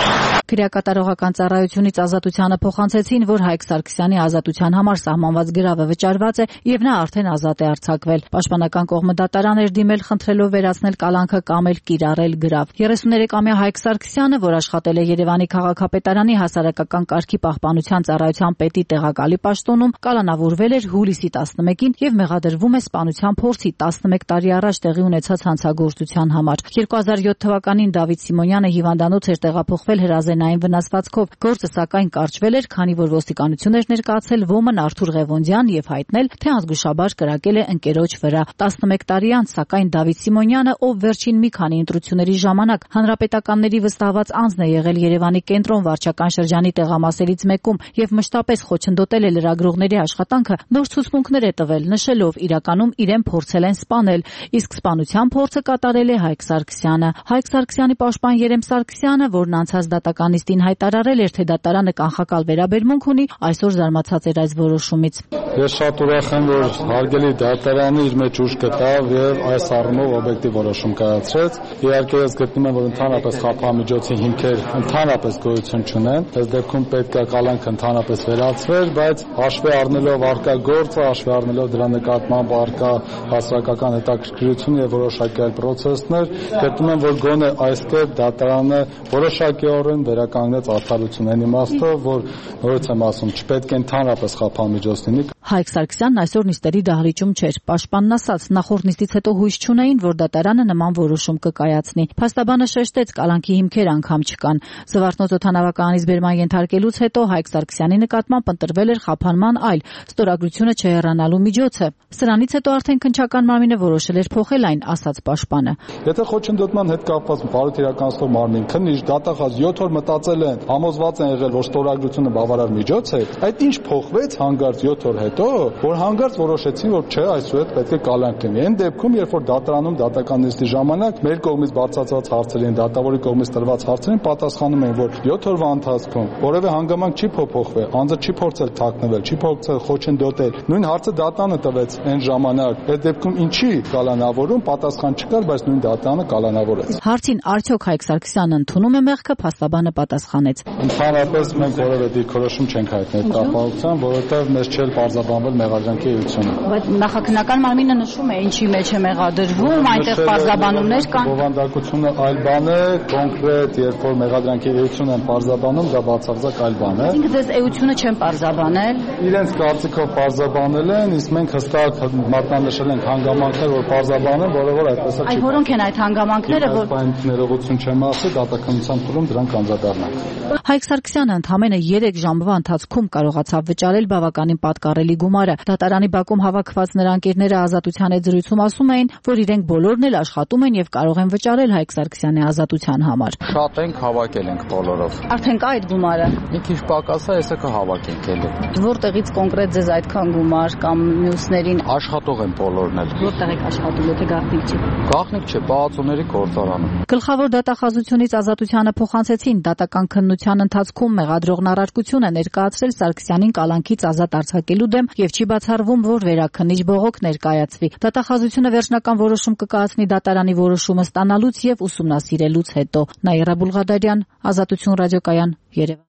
Քրեակատարողական ծառայությունից Ազատությանը փոխանցեցին, որ Հայկ Սարգսյանի ազատության համար սահմանված գրավը վճարված է եւ նա արդեն ազատ է արձակվել։ Պաշտպանական կողմը դատարան էր դիմել խնդրելով վերացնել կալանքը կամ էլ կիրառել գրավ։ 33-ամյա Հայկ Սարգսյանը, որ աշխատել է Երևանի քաղաքապետարանի հասարակական կարգի պահպանության ծառայության պետի տեղակալի պաշտոնում, կալանավորվել էր հուլիսի 11-ին եւ մեղադրվում է սպանության փորձի 11 տարի առաջ տեղի ունեցած հանցագործության համար։ 2007 թվականին Դավիթ Սիմոնյանը հիվանդանոց էր տեղափոխվել հրազենային վնասվածքով։ Գործը սակայն կարճվել էր, քանի որ ոստիկանություն էր ներկայացել ոմն Արթուր Ղևոնդյան եւ հայտնել, թե անզգուշաբար կրակել է ընկերոջ վրա։ 11 տարի անց սակայն Դավիթ Սիմոնյանը, ով վերջին մի քանի ընտրությունների ժամանակ հանրապետականների վստահված անձն է եղել Երևանի կենտրոն վարչական շրջանի տեղամասերից մեկում եւ մշտապես խոչընդոտել է լրագրողների աշխատանքը, նոր ցուցմունքներ է տվել, նշելով իրականում իրեն փորձել են սպանել, իսկ սպանության փորձը կատարել է Հայկ Սարգսյանը։ Հայկ Սարգսյանի պաշտպան Երեմ Սարգսյանը, որն անցած դատականիստին հայտարարել էր, թե դատարանը կանխակալ վերաբերմունք ունի, այսօր զարմացած էր այս որոշումից։ Ես շատ ուրախ եմ, որ հարգելի դատարանը իր մեջ ուժ գտավ եւ այս առումով օբյեկտիվ որոշում կայացրեց։ Իհարկե ես գտնում եմ, որ ընդհանրապես խափամիջոցի հիմքեր ընդհանրապես գոյություն չունեն։ Այս դեպքում պետք է կալանքը ընդհանրապես վերացվեր, բայց հաշվի առնելով արկա գործը, հաշվի առնելով դրա նկատմամբ արկա հասարակական հետաքրքրություն եւ որոշակի այլ պրոցեսներ, գտնում եմ, որ գոնե այս կերպ դատարանը որոշակիորեն վերականգնեց արդարությունն իմաստով, որ նորից եմ ասում, չպետք է ընդհանրապես խափամիջոց լինի։ Հայկ Սարգսյանն այսօր նիստերի դահլիճում չէր։ Պաշտպանն ասաց, նախորդ նիստից հետո հույս չունեին, որ դատարանը նման որոշում կկայացնի։ Փաստաբանը շեշտեց, կալանքի հիմքեր անգամ չկան։ Զվարթնոց օդանավականից բերման ենթարկելուց հետո Հայկ Սարգսյանի նկատմամբ ընտրվել էր խափանման այլ, ստորագրությունը չհեռանալու միջոցը։ Սրանից հետո արդեն քննչական մարմինը որոշել էր փոխել այն, ասաց պաշտպանը։ Եթե խոչընդոտման հետ կապված բարոյթ իրականացնող մարմին քննիչ դատախազ 7 օր մտածել են, համոզված են եղել, որ ստորագրությունը բավարար միջոց է, այդ ինչ փոխվեց հանգարց 7 օր հետո, որ հանգարց որոշեցին, որ չէ, այսուհետ պետք է կալանք լինի։ Այն դեպքում, երբ որ դատարանում դատական նիստի ժամանակ մեր կողմից բարձրացված հարցերին, դատավորի կողմից տրված հարցերին պատասխանում են, որ 7 օրվա ընթացքում որևէ հանգամանք չի փոփոխվել, անձը չի փորձել թաքնվել, չի փորձել խոչընդոտել։ Նույն հարցը դատանը տվեց այն ժամանակ։ Այդ դեպքում ինչի կալանավորում պատասխան չկար, բայց նույն դատանը կալանավորեց։ Հարցին արդյոք Հայկ Սարգսյանն ընդունում է մեղքը, փաստաբանը պատասխանեց։ Ընդհանրապես մենք որևէ դիրքորոշում չենք հայտնել կապակցությամբ, որովհետև մեզ չէր պարզաբանվել մեղադրանքի էությունը։ Բայց նախաքննական մարմինը նշում է ինչի մեջ է մեղադրվում, այնտեղ պարզաբանումներ կան։ Բովանդակությունը այլ բան է, կոնկրետ երբ որ մեղադրանքի էությունը են պարզաբանում, դա բացարձակ այլ բան է։ Ինքը դες էությունը չեն պարզաբանել։ Իրենց կարծիքով պարզաբանել են, իսկ մենք հստակ մատնանշել ենք հանգամանքներ, որ պարզաբանեն, որովհետև այդպես է։ Այ որոնք են այդ հանգամանքները, որ Այս ներողություն չեմ ասի, դատականության փուլում դրանք անդրադառնանք։ Հայկ Սարգսյանը ընդամենը 3 ժամվա ընթացքում կարողացավ վճարել բավականին պատկառելի գումարը։ Դատարանի բակում հավաքված նրա ընկերները Ազատության հետ զրույցում ասում էին, որ իրենք բոլորն էլ աշխատում են եւ կարող են վճարել Հայկ Սարգսյանի ազատության համար։ Շատ ենք, հավաքել ենք բոլորով։ Արդեն կա այդ գումարը։ Մի քիչ պակաս է, հեսա կհավաքենք էլի։ Որտեղից կոնկրետ ձեզ այդքան գումար կամ մյուսներին աշխատող են բոլորն էլ։ Որտեղ եք աշխատում, եթե գաղտնիք չի։ Գաղտնիք չէ, բացումների գործարանում։ Գլխավոր դատախազությունից Ազատությանը փոխանցեցին դատական քննության ընթացքում մեղադրողն առարկություն է ներկայացրել Սարգսյանին կալանքից ազատ արձակելու դեմ եւ չի բացառվում, որ վերաքննիչ բողոք ներկայացվի։ Դատախազությունը վերջնական որոշում կկայացնի դատարանի որոշումը ստանալուց եւ ուսումնասիրելուց հետո։ Նաիրա Բուլղադարյան, Ազատություն ռադիոկայան, Երևան։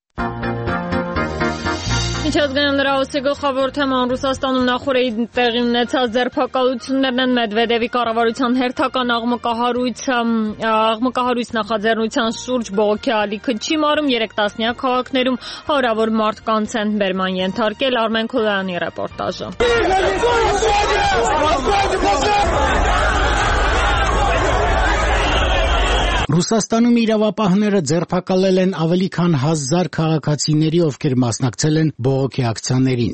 Միջազգային լրահոսի գլխավոր թեման Ռուսաստանում նախորդին տեղի ունեցած ձերբակալություններն են Մեդվեդևի կառավարության հերթական աղմկահարույց նախաձեռնության շուրջ բողոքի ալիքը չի մարում 3 տասնյակ քաղաքներում հարյուրավոր մարդկանց են բերման ենթարկել Արմեն Քոլյանի ռեպորտաժը։ Ռուսաստանում իրավապահները ձերբակալել են ավելի քան 1000 քաղաքացիների, ովքեր մասնակցել են բողոքի ակցիաներին։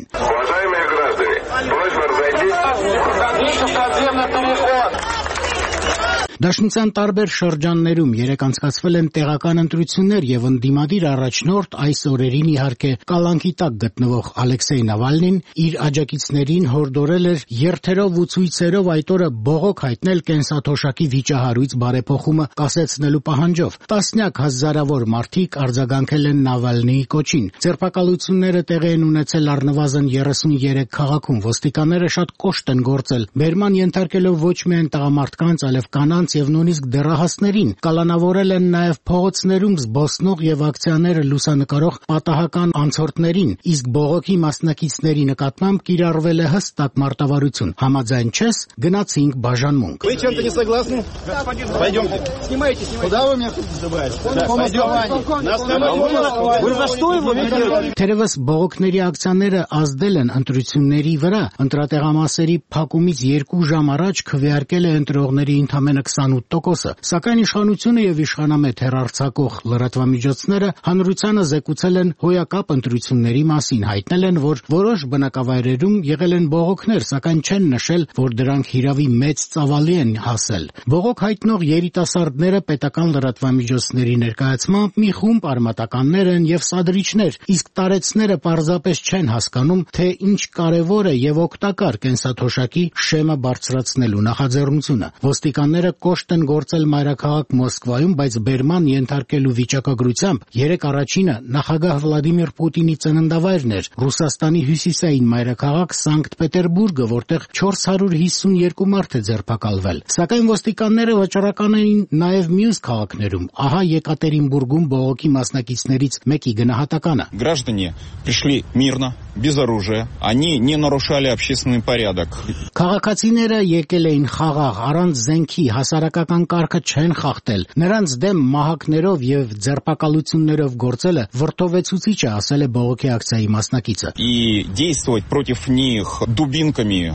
Դաշնության տարբեր շրջաններում երեկ անցկացվել են տեղական ընտրություններ եւ ընդդիմադիր առաջնորդ այս օրերին իհարկե կալանքի տակ գտնվող Ալեքսեյ Նավալնին իր աջակիցներին հորդորել էր երթերով ու ցույցերով այդ օրը բողոք հայտնել կենսաթոշակի վիճահարույց բարեփոխումը կասեցնելու պահանջով։ Տասնյակ հազարավոր մարդիկ արձագանքել են Նավալնիի կոչին։ Ձերբակալությունները տեղի են ունեցել առնվազն 33 քաղաքում։ Ոստիկանները շատ կոշտ են գործել, բերման ենթարկելով ոչ միայն տղամարդկանց, այլև կանանց կանանց եւ նույնիսկ դեռահասներին, կալանավորել են նաեւ փողոցներում զբոսնող եւ ակցիաները լուսանկարող պատահական անցորդներին, իսկ բողոքի մասնակիցների նկատմամբ կիրառվել է հստակ մարտավարություն։ Համաձայն չես, գնացինք բաժանմունք։ Вы чем-то не согласны? Пойдемте. Снимайтесь. Куда вы меня хотите забрать? На основании. Вы за что его ведете? Թերևս բողոքների ակցիաները ազդել են ընտրությունների վրա, ընտրատեղամասերի փակումից 2 ժամ առաջ քվեարկել է ընտրողների ընդամենը 28%-ը, սակայն իշխանությունը եւ իշխանամետ հեռարձակող լրատվամիջոցները հանրությանը զեկուցել են հոյակապ ընտրությունների մասին, հայտնել են, որ որոշ բնակավայրերում եղել են բողոքներ, սակայն չեն նշել, որ դրանք հիրավի մեծ ծավալի են հասել։ Բողոք հայտնող երիտասարդները պետական լրատվամիջոցների ներկայացմամբ մի խումբ արմատականներ են եւ սադրիչներ, իսկ տարեցները պարզապես չեն հասկանում, թե ինչ կարևոր է եւ օգտակար կենսաթոշակի շեմը բարձրացնելու նախաձեռնությունը։ Ոստիկանները կոշտ են գործել մայրաքաղաք Մոսկվայում, բայց բերման ենթարկելու վիճակագրությամբ 3 առաջինը նախագահ Վլադիմիր Պուտինի ծննդավայրն էր, Ռուսաստանի հյուսիսային մայրաքաղաք Սանկտ Պետերբուրգը, որտեղ 452 մարդ է ձերբակալվել։ Սակայն ոստիկանները վճռական էին նաեւ մյուս քաղաքներում։ Ահա Եկատերինբուրգում բողոքի մասնակիցներից մեկի գնահատականը։ Граждане пришли мирно, без оружия. Они не нарушали общественный порядок. Քաղաքացիները եկել էին խաղաղ, առանց զենքի, հասարակական կարգը չեն խախտել։ Նրանց դեմ մահակներով եւ ձերբակալություններով գործելը վրդովեցուցիչ է, ասել է բողոքի ակցիայի մասնակիցը։ И действовать против них дубинками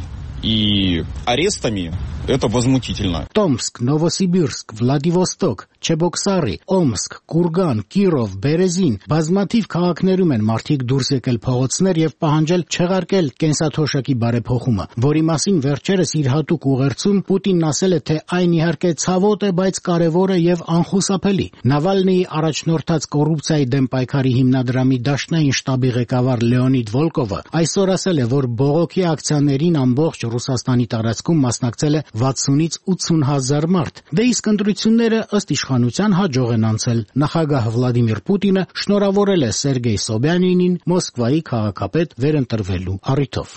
и арестами это возмутительно. Տոմսկ, Նովոսիբիրսկ, Վլադիվոստոկ, Չեբոքսարի, Օմսկ, Կուրգան, Կիրով, Բերեզին, բազմաթիվ քաղաքներում են մարդիկ դուրս եկել փողոցներ եւ պահանջել չեղարկել կենսաթոշակի բարեփոխումը, որի մասին վերջերս իր հատուկ ուղերձում Պուտինն ասել է, թե այն իհարկե ցավոտ է, բայց կարևոր է եւ անխուսափելի։ Նավալնիի առաջնորդած կոռուպցիայի դեմ պայքարի հիմնադրամի դաշնային շտաբի ղեկավար Լեոնիդ Վոլկովը այսօր ասել է, որ բողոքի ակցիաներին ամբողջ Ռուսաստանի տարածքում մասնակցել է 60-ից 80 հազար մարդ։ Դե իսկ ընտրությունները ըստ իշխանության հաջող են անցել։ Նախագահ Վլադիմիր Պուտինը շնորհավորել է Սերգեյ Սոբյանինին Մոսկվայի քաղաքապետ վերընտրվելու առիթով։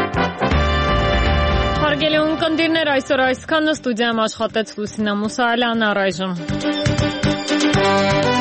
Հարգելի ունկնդիրներ, այսօր այսքանը, ստուդիայում աշխատեց Լուսինա Մուսայելյանը, առայժմ։